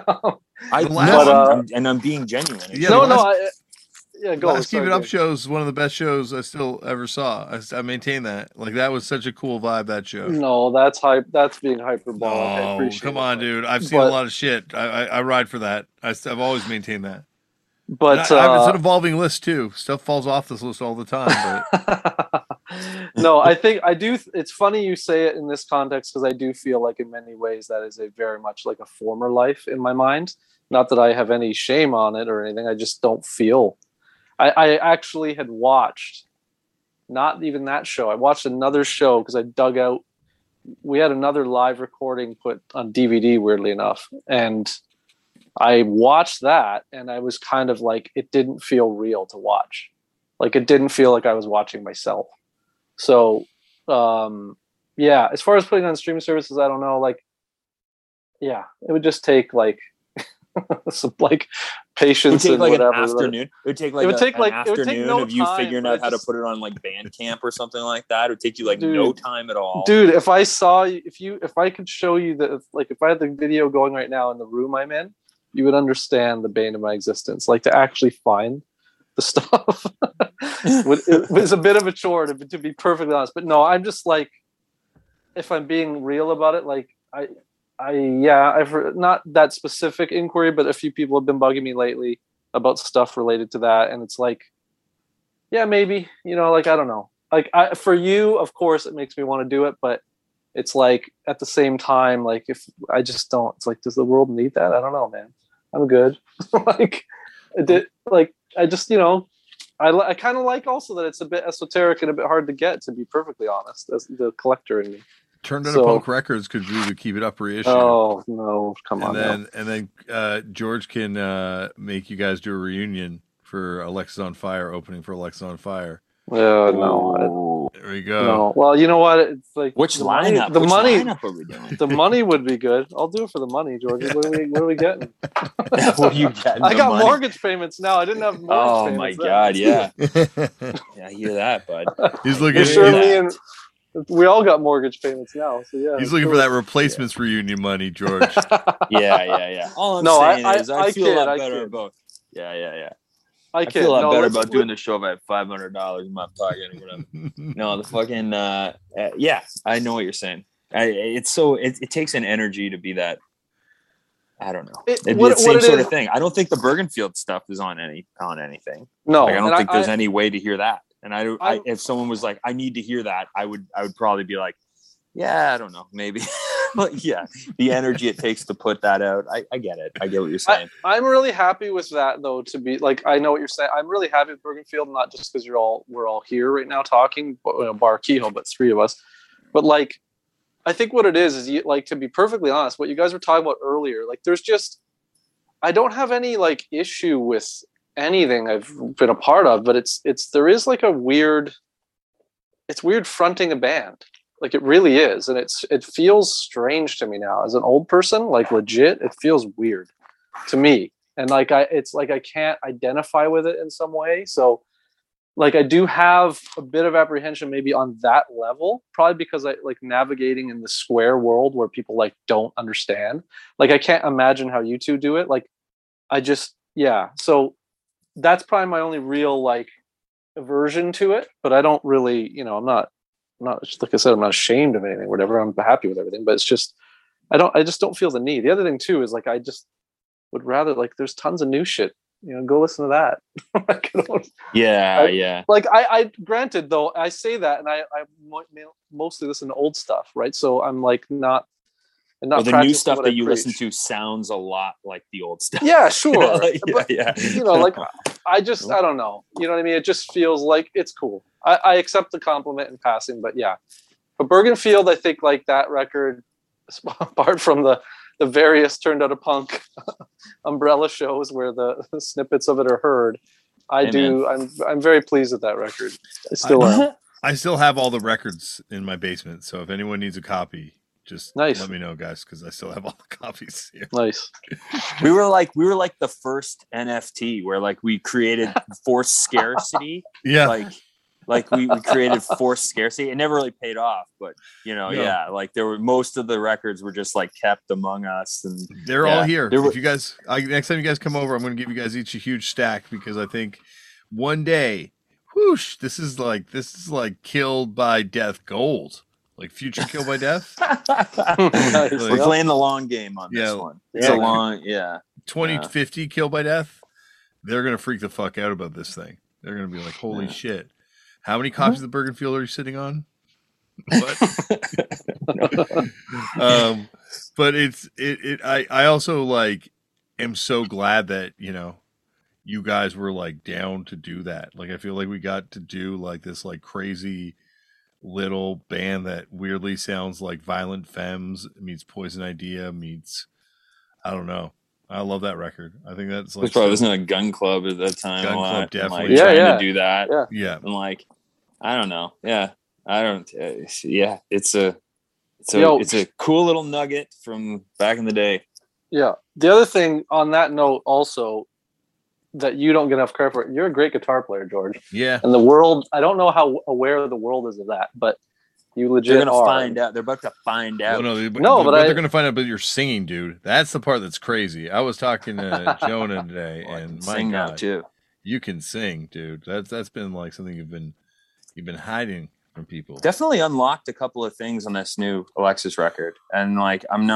I'm being genuine. Go. Last Keep It Up show is one of the best shows I still ever saw. I maintain that. That was such a cool vibe, that show. No, that's hype. That's being hyperbolic. Oh, come on, dude. I've seen a lot of shit. I ride for that. I've always maintained that. But it's an evolving list too. Stuff falls off this list all the time. But no, I think I do. It's funny you say it in this context because I do feel like in many ways that is a very much like a former life in my mind. Not that I have any shame on it or anything. I just don't feel. I actually had watched not even that show. I watched another show because I dug out. We had another live recording put on DVD, weirdly enough, and I watched that and I was kind of it didn't feel real to watch. It didn't feel like I was watching myself. So, as far as putting on streaming services, I don't know. It would just take some patience. It would take and whatever. An afternoon. It would take an afternoon of you figuring out how to put it on Bandcamp or something like that. It would take you no time at all. Dude, if I saw you, if I could show you if I had the video going right now in the room I'm in, you would understand the bane of my existence. To actually find the stuff it was a bit of a chore to be perfectly honest. But no, I'm just if I'm being real about it, I've heard, not that specific inquiry, but a few people have been bugging me lately about stuff related to that, and it's like, yeah, maybe, like, I don't know. Like, for you, of course, it makes me want to do it, but it's like, at the same time, like, if I just don't, it's like, does the world need that? I don't know, man. I'm good. Like, I just, I kind of like also that it's a bit esoteric and a bit hard to get, to be perfectly honest, as the collector in me. Turned Out a Punk Records could do the Keep It Up reissue. Oh no, come on. And then George can make you guys do a reunion for Alexis on Fire, opening for Alexis on Fire. No. There we go. No. Well, you know what? It's like, which lineup? The money. Lineup are we doing? The money would be good. I'll do it for the money, George. What are we getting? What are you getting? I got mortgage payments now. I didn't have mortgage payments. Oh my god, yeah. Yeah, I hear that, bud. He's looking at we all got mortgage payments now, so yeah. He's looking for that replacements reunion money, George. Yeah. All I'm saying is I feel a lot better about. Yeah. I feel a lot better about doing the show if I have $500 in my pocket or whatever. No, the fucking yeah, I know what you're saying. It takes an energy to be that. I don't know. It's the same sort of thing. I don't think the Bergenfield stuff is on anything. No, like, I don't think there's any way to hear that. And I if someone was like, I need to hear that, I would probably be like, yeah, I don't know, maybe. But yeah, the energy it takes to put that out, I get it. I get what you're saying. I'm really happy with that, though. To be like, I know what you're saying. I'm really happy with Bergenfield, not just because we're all here right now talking, bar Kehoe, but three of us. But like, I think what it is like, to be perfectly honest, what you guys were talking about earlier, like, there's just, I don't have any like issue with anything I've been a part of, but there is like it's weird fronting a band. Like, it really is. And it feels strange to me now as an old person, like, legit, it feels weird to me. And like, it's like, I can't identify with it in some way. So like, I do have a bit of apprehension maybe on that level, probably because I like navigating in the square world where people like don't understand. Like, I can't imagine how you two do it. Like, yeah. So that's probably my only real like aversion to it, but I don't really, I'm not, like I said, I'm not ashamed of anything or whatever. I'm happy with everything, but it's just, I just don't feel the need. The other thing too is like, I just would rather, like, there's tons of new shit, go listen to that. Like, yeah. Like, I granted though, I say that, and I mostly listen to old stuff, right? So I'm like not the new stuff that you listen to sounds a lot like the old stuff. Yeah, sure. Yeah. Like, I don't know. You know what I mean? It just feels like it's cool. I accept the compliment in passing, but yeah. But Bergenfield, I think, like, that record, apart from the various Turned Out a Punk umbrella shows where the snippets of it are heard, I'm very pleased with that record. I still am. I still have all the records in my basement, so if anyone needs a copy, just let me know, guys, because I still have all the copies here. Nice. We were like the first NFT where like we created forced scarcity. Yeah. Like we created forced scarcity. It never really paid off, but yeah, like most of the records were just like kept among us, and they're all here. If you guys, next time you guys come over, I'm going to give you guys each a huge stack, because I think one day, whoosh, this is like Killed by Death gold. Like future Killed by Death. We're playing the long game on this one. It's a long, 2050 Killed by Death. They're gonna freak the fuck out about this thing. They're gonna be like, "Holy shit! How many copies of the Bergenfield are you sitting on?" What? But I also like am so glad that you guys were like down to do that. Like, I feel like we got to do like this like crazy little band that weirdly sounds like Violent Femmes meets Poison Idea meets, I don't know. I love that record. I think that's like, it probably wasn't a Gun Club at that time. Gun Club, definitely. Like, trying to do that. Yeah. And like, I don't know. Yeah. I don't. Yeah. It's a cool little nugget from back in the day. Yeah. The other thing on that note also, that you don't get enough credit for, you're a great guitar player, George. Yeah. And the world, I don't know how aware the world is of that, but you legit They're going to find out. They're about to find out. Well, they're going to find out about your singing, dude. That's the part that's crazy. I was talking to Jonah today, and my God, too. You can sing, dude. That's been like something you've been hiding from people. Definitely unlocked a couple of things on this new Alexis record, and like I'm not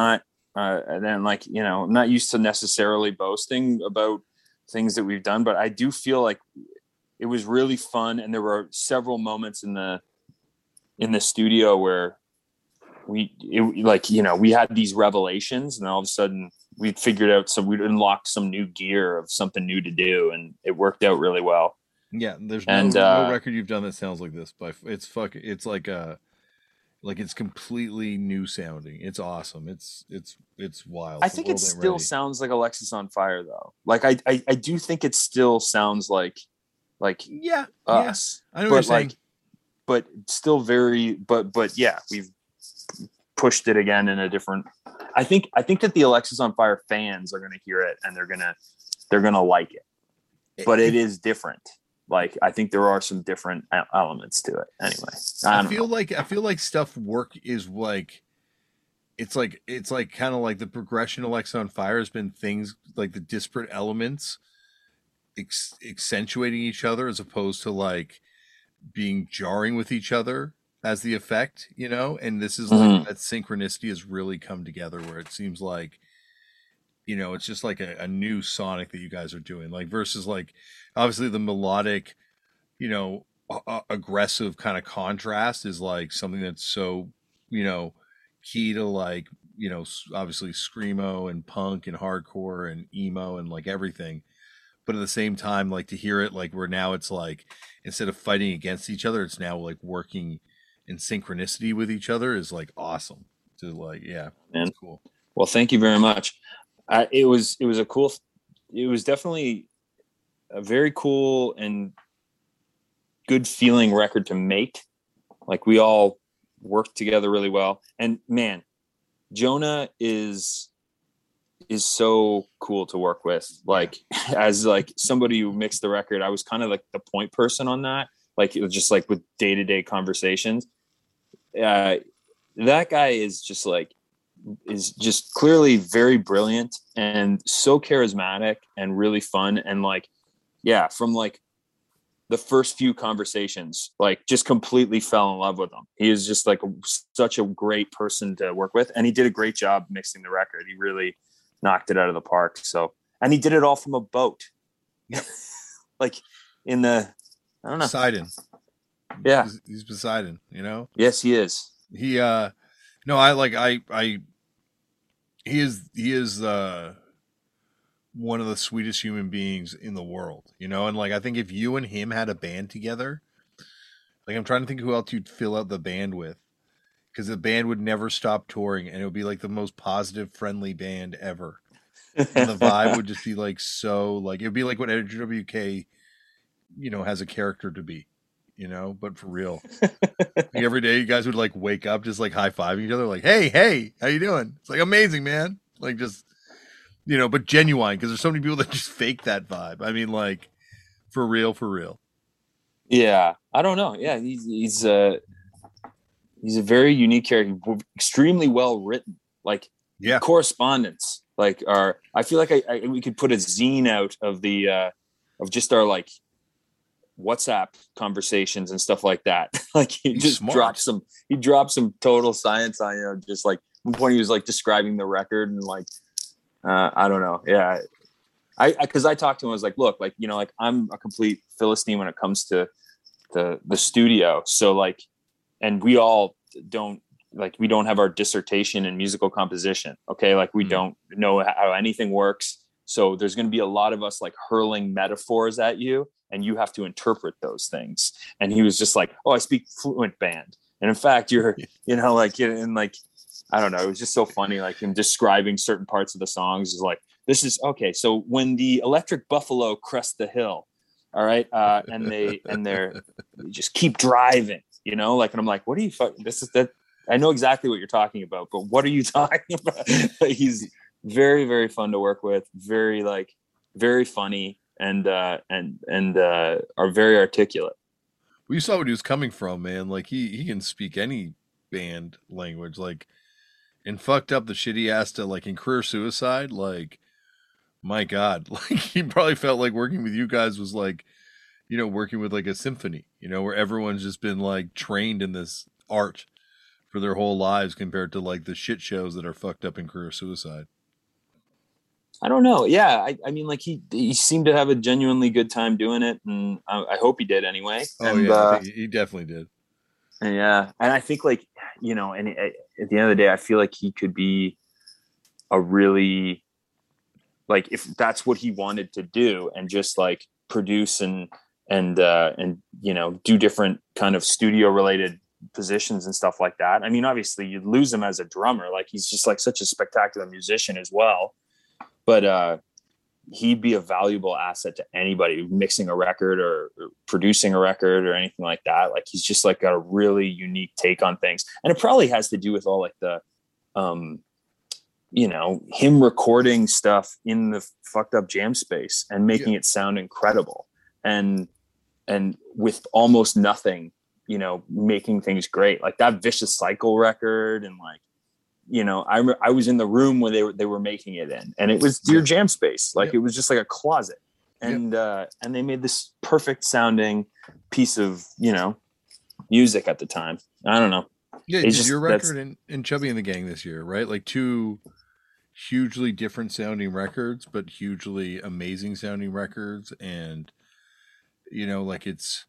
and then like, you know, I'm not used to necessarily boasting about things that we've done, but I do feel like it was really fun. And there were several moments in the studio where we had these revelations, and all of a sudden we'd figured out we'd unlocked some new gear of something new to do, and it worked out really well. Yeah, there's no record you've done that sounds like this, but it's like it's completely new sounding. It's awesome. It's wild. I think it still sounds like Alexis on Fire though. Like I do think it still sounds like us. Yeah, I know what you're saying. But still very but yeah, we've pushed it again in a different. I think that the Alexis on Fire fans are going to hear it and they're going to like it. But it is different. Like I think there are some different elements to it. Anyway, I feel like stuff work is like it's like kind of like the progression of Alexis on Fire has been things like the disparate elements accentuating each other as opposed to like being jarring with each other as the effect, you know. And this is like that synchronicity has really come together where it seems like, you know, it's just like a new sonic that you guys are doing, like versus like obviously the melodic, you know, aggressive kind of contrast is like something that's so, you know, key to like, you know, obviously screamo and punk and hardcore and emo and like everything. But at the same time, like to hear it like where now it's like instead of fighting against each other, it's now like working in synchronicity with each other is like awesome. To like, yeah, it's cool. Well, thank you very much. It was definitely a very cool and good feeling record to make. Like we all worked together really well, and man, Jonah is so cool to work with. Like as like somebody who mixed the record, I was kind of like the point person on that. Like it was just like with day-to-day conversations. That guy is just clearly very brilliant and so charismatic and really fun. And like, yeah, from like the first few conversations, like just completely fell in love with him. He is just like such a great person to work with. And he did a great job mixing the record. He really knocked it out of the park. So, and he did it all from a boat. Like in the, I don't know. Poseidon. Yeah. He's Poseidon, you know? Yes, he is. He, he is one of the sweetest human beings in the world, you know? And like, I think if you and him had a band together, like I'm trying to think who else you'd fill out the band with, because the band would never stop touring and it would be like the most positive, friendly band ever. And the vibe would just be like, so like, it'd be like what Andrew WK, you know, has a character to be, you know, but for real. Like every day you guys would like wake up just like high-fiving each other like, hey, how you doing? It's like amazing, man. Like just, you know, but genuine, because there's so many people that just fake that vibe. I mean, like for real. Yeah, I don't know. Yeah, he's a very unique character, extremely well written. Like correspondence. Like I feel like we could put a zine out of the of just our like WhatsApp conversations and stuff like that. Like he dropped some total science on, you know, just like when he was like describing the record and like I don't know. Yeah. Because I talked to him, I was like, look, like, you know, like I'm a complete Philistine when it comes to the studio. So like, and we all don't have our dissertation in musical composition. Okay. Like we don't know how anything works. So there's going to be a lot of us like hurling metaphors at you and you have to interpret those things. And he was just like, oh, I speak fluent band. And in fact, you're, you know, like, and like, I don't know. It was just so funny. Like him describing certain parts of the songs is like, this is okay. So when the electric buffalo crest the hill, all right. And they just keep driving, you know, like, and I'm like, what are you this is that. I know exactly what you're talking about, but what are you talking about? He's very, very fun to work with. Very funny and are very articulate. Well, you saw what he was coming from, man. Like he can speak any band language, like, and fucked up the shit he has to, like in Career Suicide. Like, my God, like he probably felt like working with you guys was like, you know, working with like a symphony, you know, where everyone's just been like trained in this art for their whole lives compared to like the shit shows that are fucked up in Career Suicide. I don't know. Yeah, I mean, like he seemed to have a genuinely good time doing it, and I hope he did anyway. Oh and, yeah, I think he definitely did. And I think like, you know, and at the end of the day, I feel like he could be a really, like, if that's what he wanted to do, and just like produce and you know, do different kind of studio related positions and stuff like that. I mean, obviously you'd lose him as a drummer. Like, he's just like such a spectacular musician as well. But he'd be a valuable asset to anybody mixing a record or producing a record or anything like that. Like, he's just like got a really unique take on things. And it probably has to do with all like the, you know, him recording stuff in the fucked up jam space and making it sound incredible. And with almost nothing, you know, making things great. Like that Vicious Cycle record, and like, you know, I was in the room when they were making it in, and it was your jam space. Like it was just like a closet, and they made this perfect sounding piece of, you know, music at the time. I don't know. Yeah, it's your record and Chubby and the Gang this year, right? Like two hugely different sounding records, but hugely amazing sounding records. And, you know, like he's,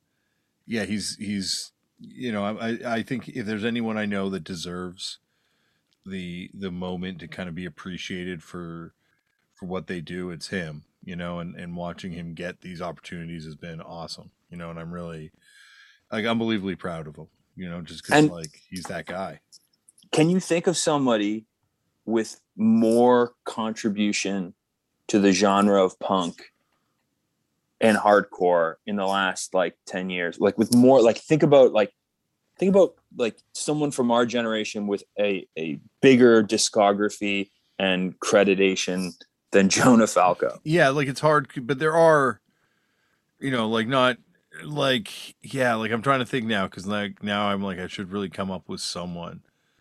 you know, I think if there's anyone I know that deserves the moment to kind of be appreciated for what they do, it's him, you know, and watching him get these opportunities has been awesome, you know, and I'm really like unbelievably proud of him, you know, just because like he's that guy. Can you think of somebody with more contribution to the genre of punk and hardcore in the last like 10 years? Like with more, like think about like someone from our generation with a bigger discography and creditation than Jonah Falco. Yeah, like it's hard, but there are, you know, like not like, yeah, like I'm trying to think now, because like now I'm like I should really come up with someone.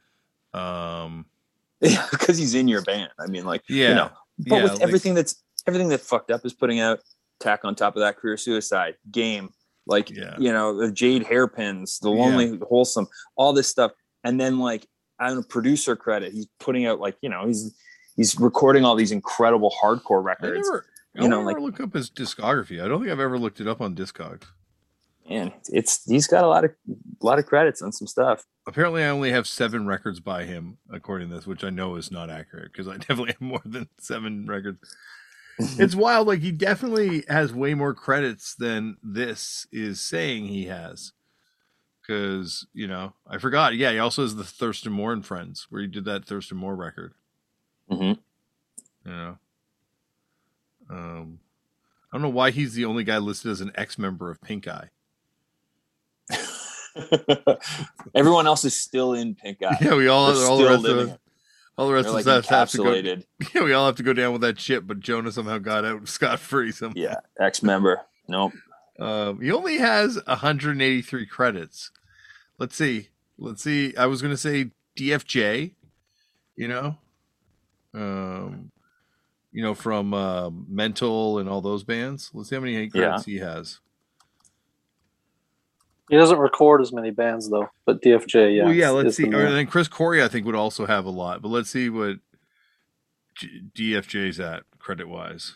Yeah, because he's in your band. I mean, like, yeah, you know, but yeah, with like, everything that fucked up is putting out, tack on top of that Career Suicide, Game, like, you know, the Jade Hairpins, the Lonely Wholesome, all this stuff. And then like, on a producer credit, he's putting out like, you know, he's recording all these incredible hardcore records. I never look up his discography. I don't think I've ever looked it up on Discogs. Man, he's got a lot of credits on some stuff. Apparently I only have 7 records by him, according to this, which I know is not accurate, because I definitely have more than 7 records. It's wild. Like, he definitely has way more credits than this is saying he has. Because, you know, I forgot. Yeah, he also has the Thurston Moore and Friends, where he did that Thurston Moore record. Mm-hmm. You know? I don't know why he's the only guy listed as an ex-member of Pink Eye. Everyone else is still in Pink Eye. Yeah, we all the rest of us have to go. Yeah, we all have to go down with that shit. But Jonah somehow got out scot-free. Yeah, ex-member. Nope. He only has 183 credits. Let's see. I was gonna say DFJ. You know, from Mental and all those bands. Let's see how many credits he has. He doesn't record as many bands though, but DFJ, yeah. Well, yeah, let's see. And then Chris Corey, I think, would also have a lot. But let's see what DFJ's at credit-wise.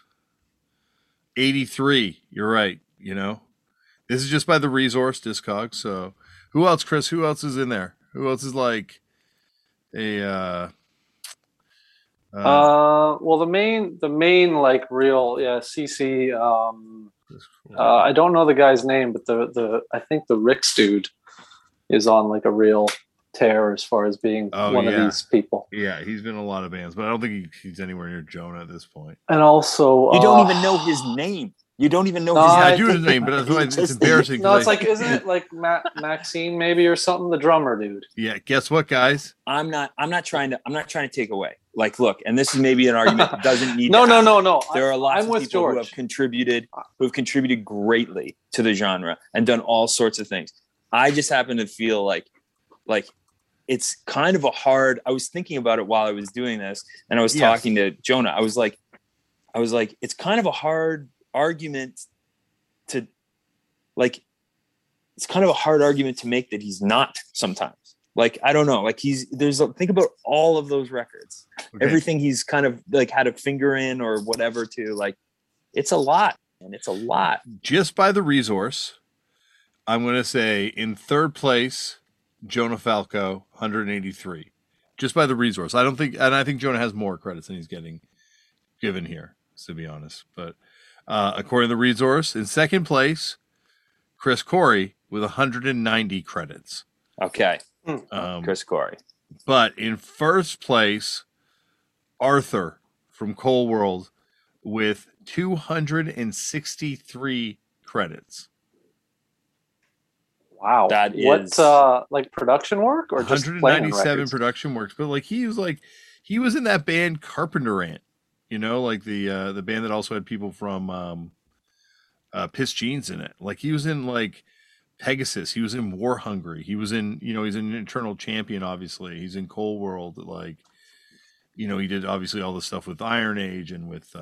83. You're right. You know, this is just by the Resource Discogs. So, who else, Chris? Who else is in there? Who else is like a? Well, the main like real, CC. I don't know the guy's name, but I think the Ricks dude is on like a real tear as far as being one of these people. Yeah, he's been in a lot of bands, but I don't think he's anywhere near Jonah at this point. And also, you don't even know his name. You don't even know his name. I do his name, but that's why it's embarrassing. No, it's like, isn't it like Maxine maybe or something? The drummer dude. Yeah. Guess what, guys? I'm not trying to take away. Like, look, and this is maybe an argument that doesn't need. No. There are lots of people who have contributed greatly to the genre and done all sorts of things. I just happen to feel like it's kind of a hard. I was thinking about it while I was doing this, and I was talking to Jonah. I was like, it's kind of a hard argument to make that he's not sometimes. Like, I don't know. Like think about all of those records, everything he's kind of like had a finger in or whatever to, like, it's a lot, and it's a lot. Just by the resource, I'm going to say in third place, Jonah Falco, 183. Just by the resource. I think Jonah has more credits than he's getting given here, to be honest. But according to the resource, in second place, Chris Corey with 190 credits. Okay. Chris Corey. But in first place, Arthur from Coal World with 263 credits. Wow. That is like production work or just 197 production works, but like he was in that band Carpenter Ant, you know, like the band that also had people from Piss Jeans in it. Like he was in like Pegasus, he was in War Hungry, he was in, you know, he's an Eternal Champion, obviously. He's in Coal World, like, you know, he did obviously all the stuff with Iron Age and with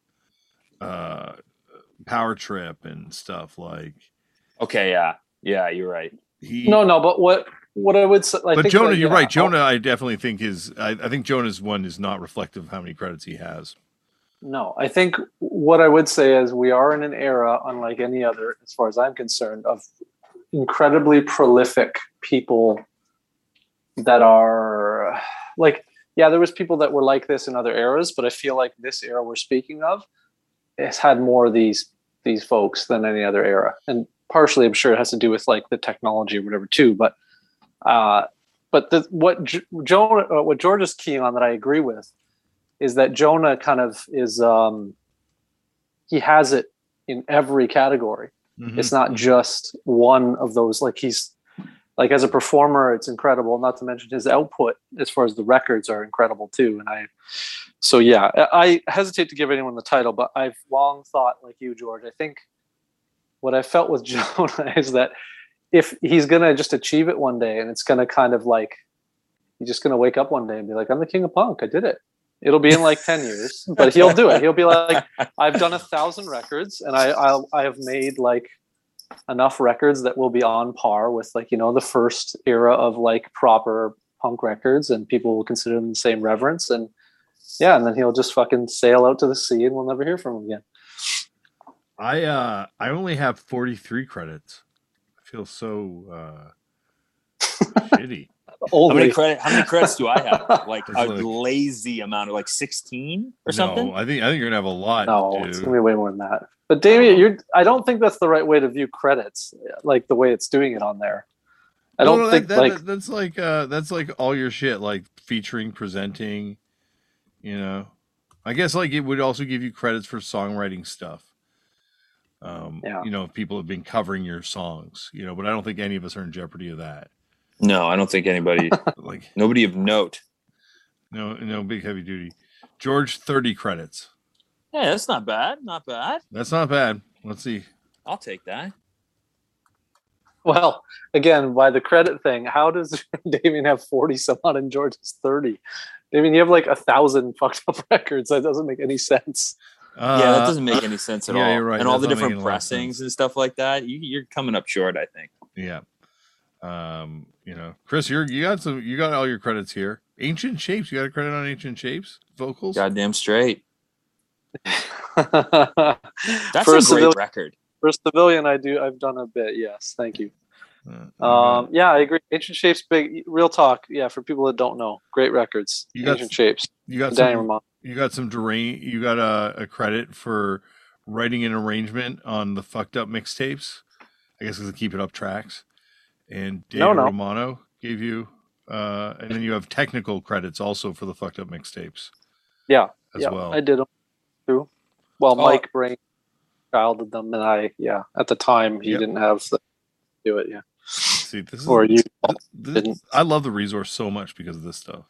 Power Trip and stuff like. Okay, yeah, you're right. But what I would say, but Jonah, you're right. Jonah, I definitely think I think Jonah's one is not reflective of how many credits he has. No, I think what I would say is we are in an era, unlike any other, as far as I'm concerned, of incredibly prolific people that are like, yeah, there was people that were like this in other eras, but I feel like this era we're speaking of has had more of these folks than any other era. And partially, I'm sure it has to do with like the technology or whatever too. But what George is keying on that I agree with is that Jonah kind of is he has it in every category. Mm-hmm. It's not just one of those. Like he's like, as a performer, it's incredible. Not to mention his output as far as the records are incredible too. And I hesitate to give anyone the title, but I've long thought like you, George. I think what I felt with Jonah is that if he's going to just achieve it one day, and it's going to kind of like, he's just going to wake up one day and be like, I'm the king of punk. I did it. It'll be in like 10 years, but he'll do it. He'll be like, I've done 1,000 records, and I have made like enough records that will be on par with, like, you know, the first era of like proper punk records, and people will consider them the same reverence. And yeah, and then he'll just fucking sail out to the sea and we'll never hear from him again. I only have 43 credits. I feel so shitty. How many credits do I have? Like a lazy amount of like 16 or something? No, I think you're gonna have a lot. No, dude. It's gonna be way more than that. But Damien, I don't think that's the right way to view credits, like the way it's doing it on there. I don't think that's like all your shit, like featuring, presenting, you know. I guess like it would also give you credits for songwriting stuff. You know, if people have been covering your songs, you know, but I don't think any of us are in jeopardy of that. No, I don't think anybody, like nobody of note. No big heavy duty. George, 30 credits. Yeah, that's not bad. Not bad. That's not bad. Let's see. I'll take that. Well, again, by the credit thing, how does Damien have 40 some odd and George is 30? Damien, you have like 1,000 fucked up records. That doesn't make any sense. Yeah, that doesn't make any sense at all. You're right. And all the different pressings and stuff like that, you're coming up short, I think. Yeah. You know, Chris, you got all your credits here. Ancient Shapes, you got a credit on Ancient Shapes vocals? Goddamn straight. That's a great record. For Civilian, I've done a bit. Yes, thank you. Yeah, I agree. Ancient Shapes, big real talk. Yeah, for people that don't know, great records. Ancient Shapes. You got a credit for writing an arrangement on the Fucked Up mixtapes. I guess because of Keep It Up tracks. And David Romano gave you, and then you have technical credits also for the Fucked Up mixtapes. Yeah, as well. I did them too. Well, Mike Brain childed them, and at the time he didn't have to do it. Yeah. See, this is or you didn't. I love the resource so much because of this stuff.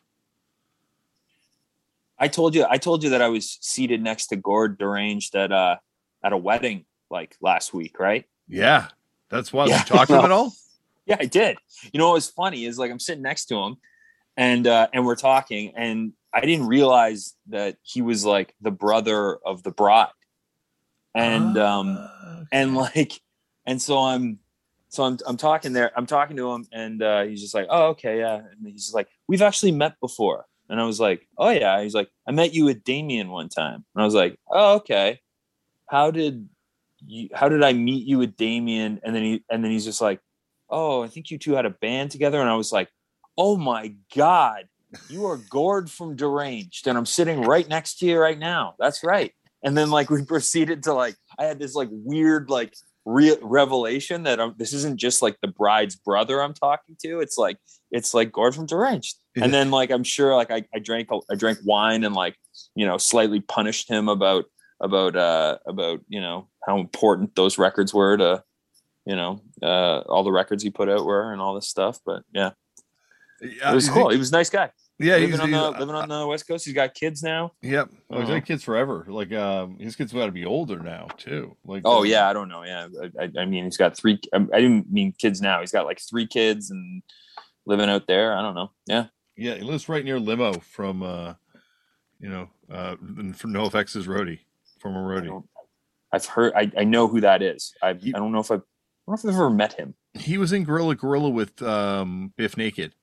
I told you that I was seated next to Gord Deranged at a wedding like last week, right? Yeah, that's why we talked to him at all. Yeah, I did. You know what was funny is like I'm sitting next to him, and we're talking, and I didn't realize that he was like the brother of the bride, and and so I'm so I'm talking there. I'm talking to him, and he's just like, "Oh, okay, yeah." And he's just like, "We've actually met before." And I was like, "Oh yeah." He's like, "I met you with Damien one time." And I was like, "Oh, okay. How did I meet you with Damien?" And then he's just like, "Oh, I think you two had a band together." And I was like, "Oh my God, you are Gord from Deranged, and I'm sitting right next to you right now. That's right." And then like we proceeded to like, I had this like weird like revelation that this isn't just like the bride's brother I'm talking to. It's like Gord from Deranged. Yeah. And then like I'm sure like I drank wine and like, you know, slightly punished him about you know how important those records were to, you know, all the records he put out were and all this stuff. But yeah, it was cool. He was a nice guy. Yeah, living on the West Coast. He's got kids now. Yep, he's had kids forever. Like his kids got to be older now too. Like yeah, I don't know. Yeah, I mean, he's got 3. I didn't mean kids now. He's got like 3 kids and living out there. I don't know. Yeah, yeah, he lives right near Limo from you know from NoFX's roadie, former roadie. I've heard. I know who that is. I don't know if I've ever met him. He was in Gorilla with Biff Naked.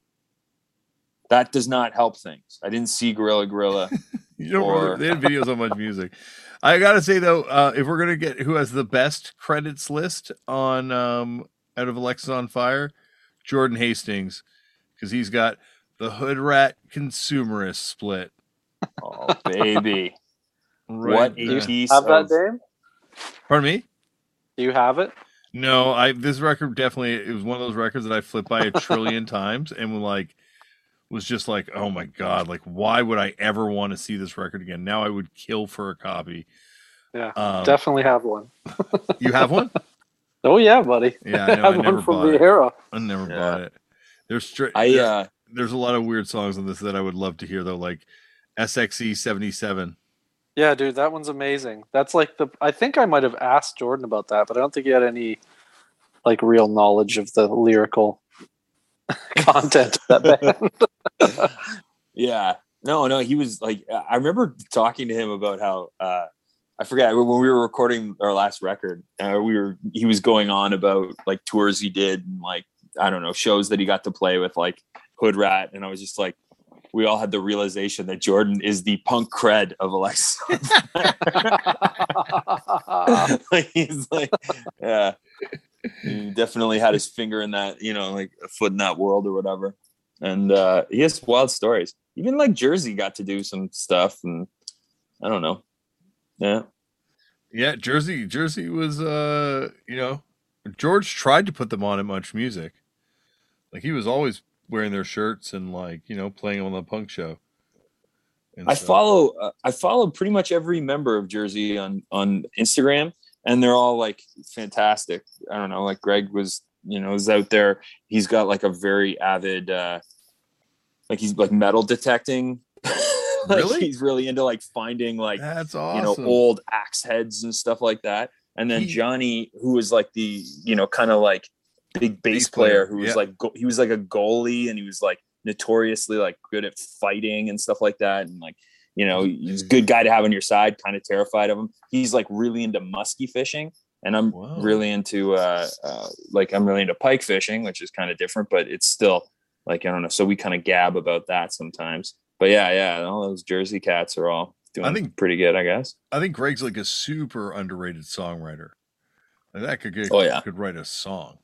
That does not help things. I didn't see Gorilla. You don't they had videos on Much Music. I gotta say though, if we're gonna get who has the best credits list on out of Alexis on Fire, Jordan Hastings, because he's got the Hood Rat Consumerist split. Oh baby, Right what there. a piece! Have that, Dame? Pardon me? Do you have it? No, this record definitely, it was one of those records that I flipped by a trillion times and was just like, oh my God, like why would I ever want to see this record again? Now I would kill for a copy. Yeah, definitely have one. You have one? Oh yeah, buddy. Yeah, I know. I have one from the era. I never bought it. There's a lot of weird songs on this that I would love to hear though, like SXE 77. Yeah, dude, that one's amazing. That's like I think I might have asked Jordan about that, but I don't think he had any like real knowledge of the lyrical content of that band. Yeah. No, he was like, I remember talking to him about how, I forget when we were recording our last record, he was going on about like tours he did and like, I don't know, shows that he got to play with like Hood Rat. And I was just like, we all had the realization that Jordan is the punk cred of Alexis. Like, he's like, yeah, he definitely had his finger in that, you know, like a foot in that world or whatever. And he has wild stories. Even like Jersey got to do some stuff, and I don't know. Yeah, Jersey was you know, George tried to put them on at Much Music. Like he was always wearing their shirts and like, you know, playing on the punk show. I follow pretty much every member of Jersey on Instagram, and they're all like fantastic. I don't know, like Greg was out there. He's got like a very avid like he's like metal detecting. Like, really? He's really into like finding like, that's awesome. You know, old axe heads and stuff like that. And then Johnny, who was like the, you know, kind of like big bass player who was like he was like a goalie, and he was like notoriously like good at fighting and stuff like that, and like, you know, he's a good guy to have on your side, kind of terrified of him. He's like really into musky fishing, and I'm really into I'm really into pike fishing, which is kind of different, but it's still like, I don't know, so we kind of gab about that sometimes. But yeah, all those Jersey cats are all doing pretty good, I guess. I think Greg's like a super underrated songwriter. Like that could write a song.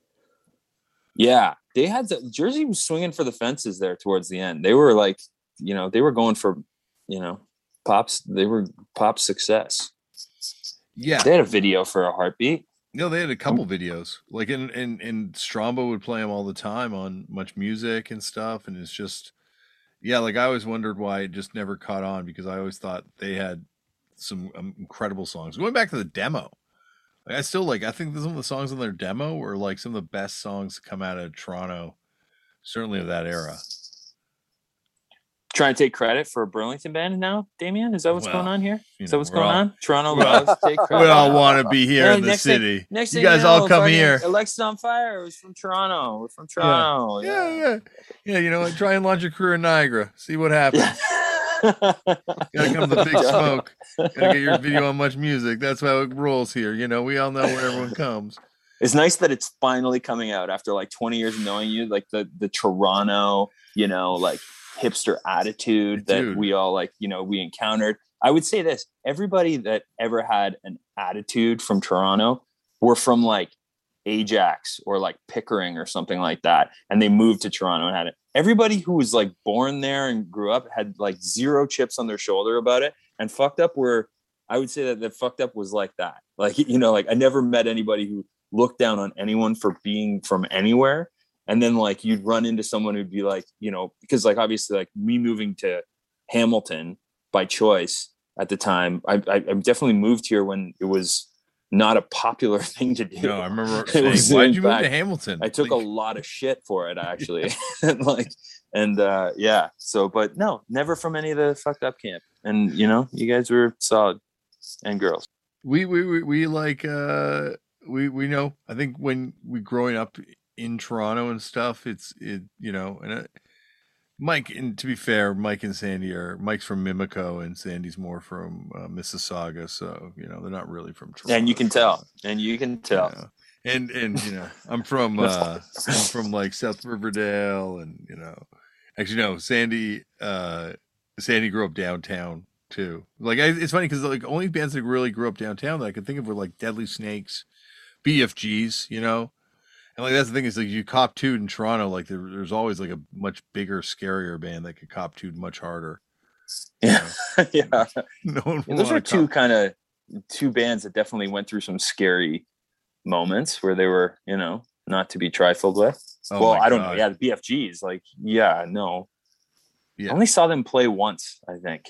Yeah, they had Jersey was swinging for the fences there towards the end. They were like, you know, they were going for, you know, pops. They were pop success. Yeah, they had a video for A Heartbeat. No, they had a couple videos. Like in Strombo would play them all the time on Much Music and stuff, and it's just, yeah, like I always wondered why it just never caught on, because I always thought they had some incredible songs. Going back to the demo. I think some of the songs on their demo were like some of the best songs to come out of Toronto, certainly of that era. Trying to take credit for a Burlington band now, Damien? Is that what's going on here? Is that what's going on? Toronto loves to take credit. We all want to be here in the city. Next you guys all come here. Alexis on Fire was from Toronto. We're from Toronto. Yeah. You know, try and launch a career in Niagara. See what happens. Gotta come to the Big Smoke. Gotta get your video on Much Music. That's how it rolls here. You know, we all know where everyone comes. It's nice that it's finally coming out after like 20 years of knowing you, like the Toronto, like hipster attitude that we all like, we encountered. I would say this, everybody that ever had an attitude from Toronto were from like Ajax or like Pickering or something like that. And they moved to Toronto and had it. Everybody who was like born there and grew up had like zero chips on their shoulder about it. And fucked up I would say that the fucked up was like that. Like, like I never met anybody who looked down on anyone for being from anywhere. And then like you'd run into someone who'd be like, because like obviously like me moving to Hamilton by choice at the time, I definitely moved here when it was not a popular thing to do. No, I remember saying, why'd you move to Hamilton? I took a lot of shit for it actually. Yeah. So, but no, never from any of the fucked up camp. And you guys were solid, and girls. We like we know. I think when we growing up in Toronto and stuff, Mike, and to be fair, Mike and Sandy Mike's from Mimico and Sandy's more from Mississauga, so they're not really from Toronto. And you can tell. And I'm from like South Riverdale, and actually no, Sandy grew up downtown too. Like it's funny because like only bands that really grew up downtown that I could think of were like Deadly Snakes, BFGs, and like that's the thing is like you cop toot in Toronto, like there's always like a much bigger, scarier band that could cop toot much harder. Yeah, yeah. No one those are two bands that definitely went through some scary moments where they were, not to be trifled with. Oh, well, I don't know. Yeah, the BFGs, like, yeah, no. Yeah. I only saw them play once, I think.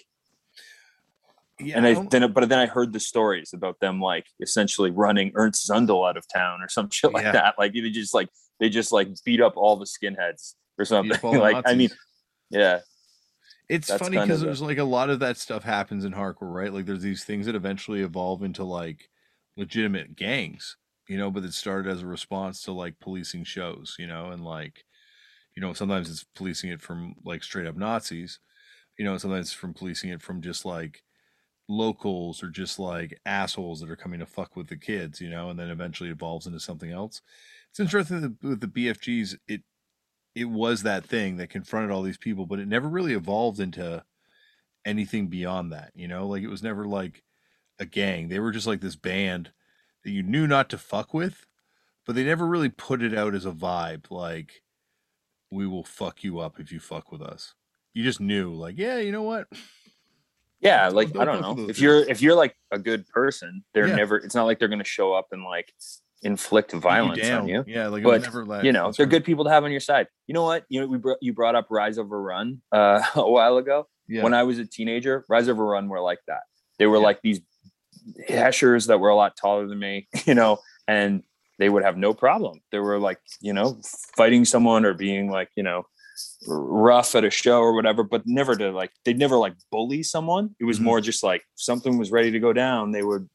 Yeah, and then I heard the stories about them like essentially running Ernst Zundel out of town or some shit like that. Like they just beat up all the skinheads or something. Like Nazis. I mean, yeah. It's funny because there's like a lot of that stuff happens in hardcore, right? Like there's these things that eventually evolve into like legitimate gangs, but it started as a response to like policing shows, and like, sometimes it's policing it from like straight up Nazis, sometimes from policing it from just like locals or just like assholes that are coming to fuck with the kids, and then eventually evolves into something else. It's interesting that with the BFGs, it was that thing that confronted all these people, but it never really evolved into anything beyond that, like it was never like a gang. They were just like this band that you knew not to fuck with, but they never really put it out as a vibe like, we will fuck you up if you fuck with us. You just knew like, yeah, you know what? Yeah, like I don't know. If you're like a good person, it's not like they're going to show up and like inflict violence on you. Yeah, like but they're good people to have on your side. You know what? You brought up Rise Over Run a while ago. Yeah. When I was a teenager, Rise Over Run were like that. They were like these heshers that were a lot taller than me, and they would have no problem. They were like, fighting someone or being like, rough at a show or whatever, but they'd never like bully someone. It was more just like something was ready to go down. They would,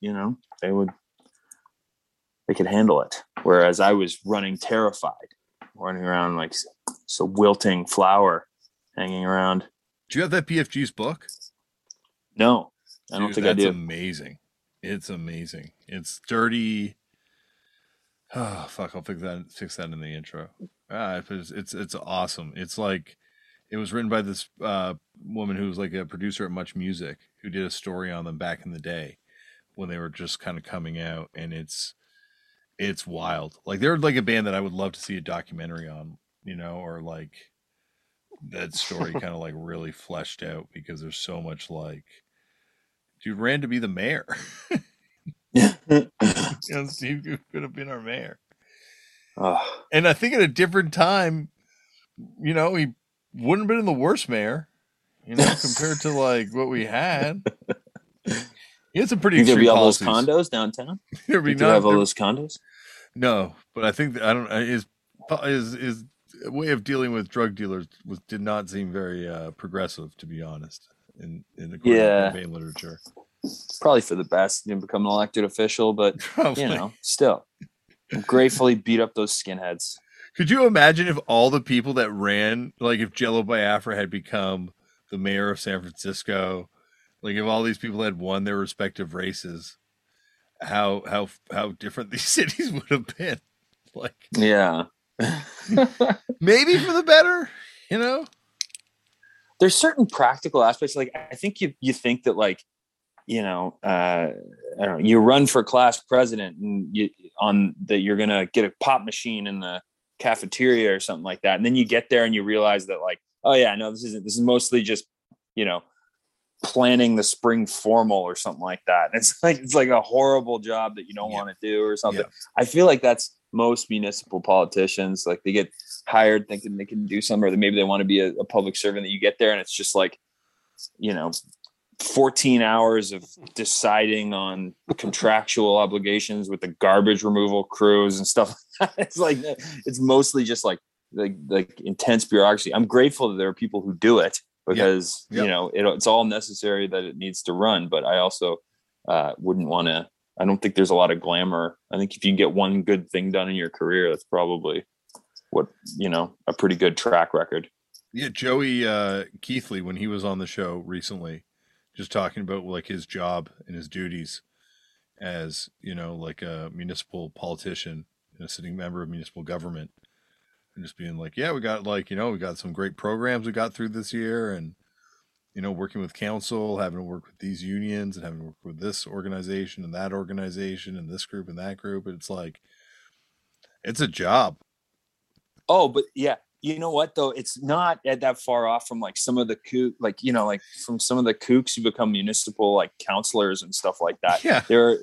they could handle it. Whereas I was running terrified, running around like so wilting flower hanging around. Do you have that BFG's book? No, I don't think I do. Amazing. It's amazing. It's dirty. Oh fuck! I'll fix that in the intro. It's awesome. It's like it was written by this woman who was like a producer at Much Music who did a story on them back in the day when they were just kind of coming out, and it's wild. Like they're like a band that I would love to see a documentary on, or like that story kind of like really fleshed out because there's so much like, dude ran to be the mayor. Steve could have been our mayor. And I think at a different time, he wouldn't have been the worst mayor, compared to like what we had. He had some pretty extreme be all policies. Those condos downtown. There'd be have all those condos. No, but I think his way of dealing with drug dealers did not seem very progressive, to be honest. In the campaign literature. Probably for the best. Didn't become an elected official, but still gratefully beat up those skinheads. Could you imagine if all the people that ran, like if Jello Biafra had become the mayor of San Francisco, like if all these people had won their respective races how different these cities would have been. Like, yeah. maybe for the better, you know? There's certain practical aspects. Like, I think you think that, like, you know, I don't know, you run for class president and you're going to get a pop machine in the cafeteria or something like that. And then you get there and you realize that, like, oh yeah, no, this is mostly just, you know, planning the spring formal or something like that. It's like a horrible job that you don't want to do or something. Yeah. I feel like that's most municipal politicians. Like, they get hired thinking they can do something, or that maybe they want to be a public servant, that you get there and it's just like, you know, 14 hours of deciding on contractual obligations with the garbage removal crews and stuff like that. It's like, it's mostly just like intense bureaucracy. I'm grateful that there are people who do it, because you know, it's all necessary that it needs to run. But I also wouldn't want to. I don't think there's a lot of glamour. I think if you can get one good thing done in your career, that's probably what, you know, a pretty good track record. Yeah, Joey Keithley, when he was on the show recently, just talking about like his job and his duties as, you know, like a municipal politician and a sitting member of municipal government. And just being like, yeah, we got, like, you know, we got some great programs we got through this year, and, you know, working with council, having to work with these unions and having to work with this organization and that organization and this group and that group. And it's like, it's a job. Oh, but yeah, you know what though? It's not that far off from like some of the like, you know, like from some of the kooks who become municipal, like councilors and stuff like that. Yeah. They're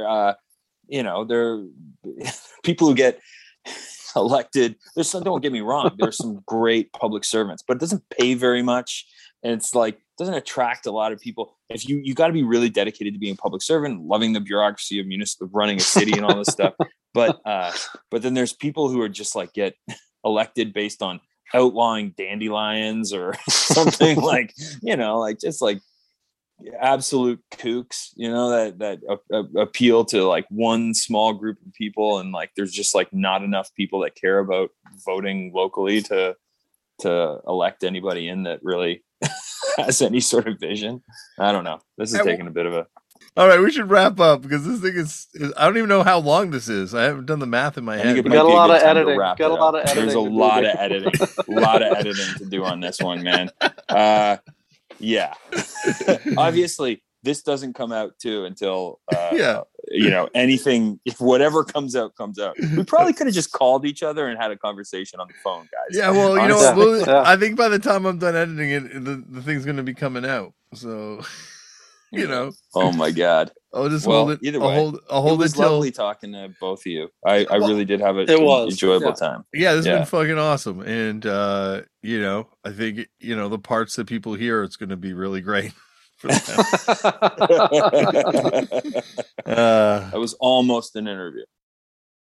you know, they're people who get elected. There's some, don't get me wrong, there's some great public servants, but it doesn't pay very much. And it's like, doesn't attract a lot of people. If you got to be really dedicated to being a public servant, loving the bureaucracy of municipal running a city and all this stuff. But then there's people who are just like get elected based on outlawing dandelions or something like, you know, like just like absolute kooks, you know, that appeal to like one small group of people. And like, there's just like not enough people that care about voting locally to elect anybody in that really has any sort of vision. I don't know. This is taking a bit of a... All right, we should wrap up, because this thing is I don't even know how long this is. I haven't done the math in my head. You got a lot of editing. There's a lot of editing. A lot of editing to do on this one, man. Yeah. Obviously, this doesn't come out too until you know, anything, if whatever comes out. We probably could have just called each other and had a conversation on the phone, guys. Yeah, well, you know what? I think by the time I'm done editing it, the thing's going to be coming out. So, you know. Oh my God. I'll just hold it. Either way, I'll hold it was it till... lovely talking to both of you. I really did have an enjoyable time. Yeah, this has been fucking awesome. And, you know, I think, you know, the parts that people hear, it's going to be really great. That was almost an interview.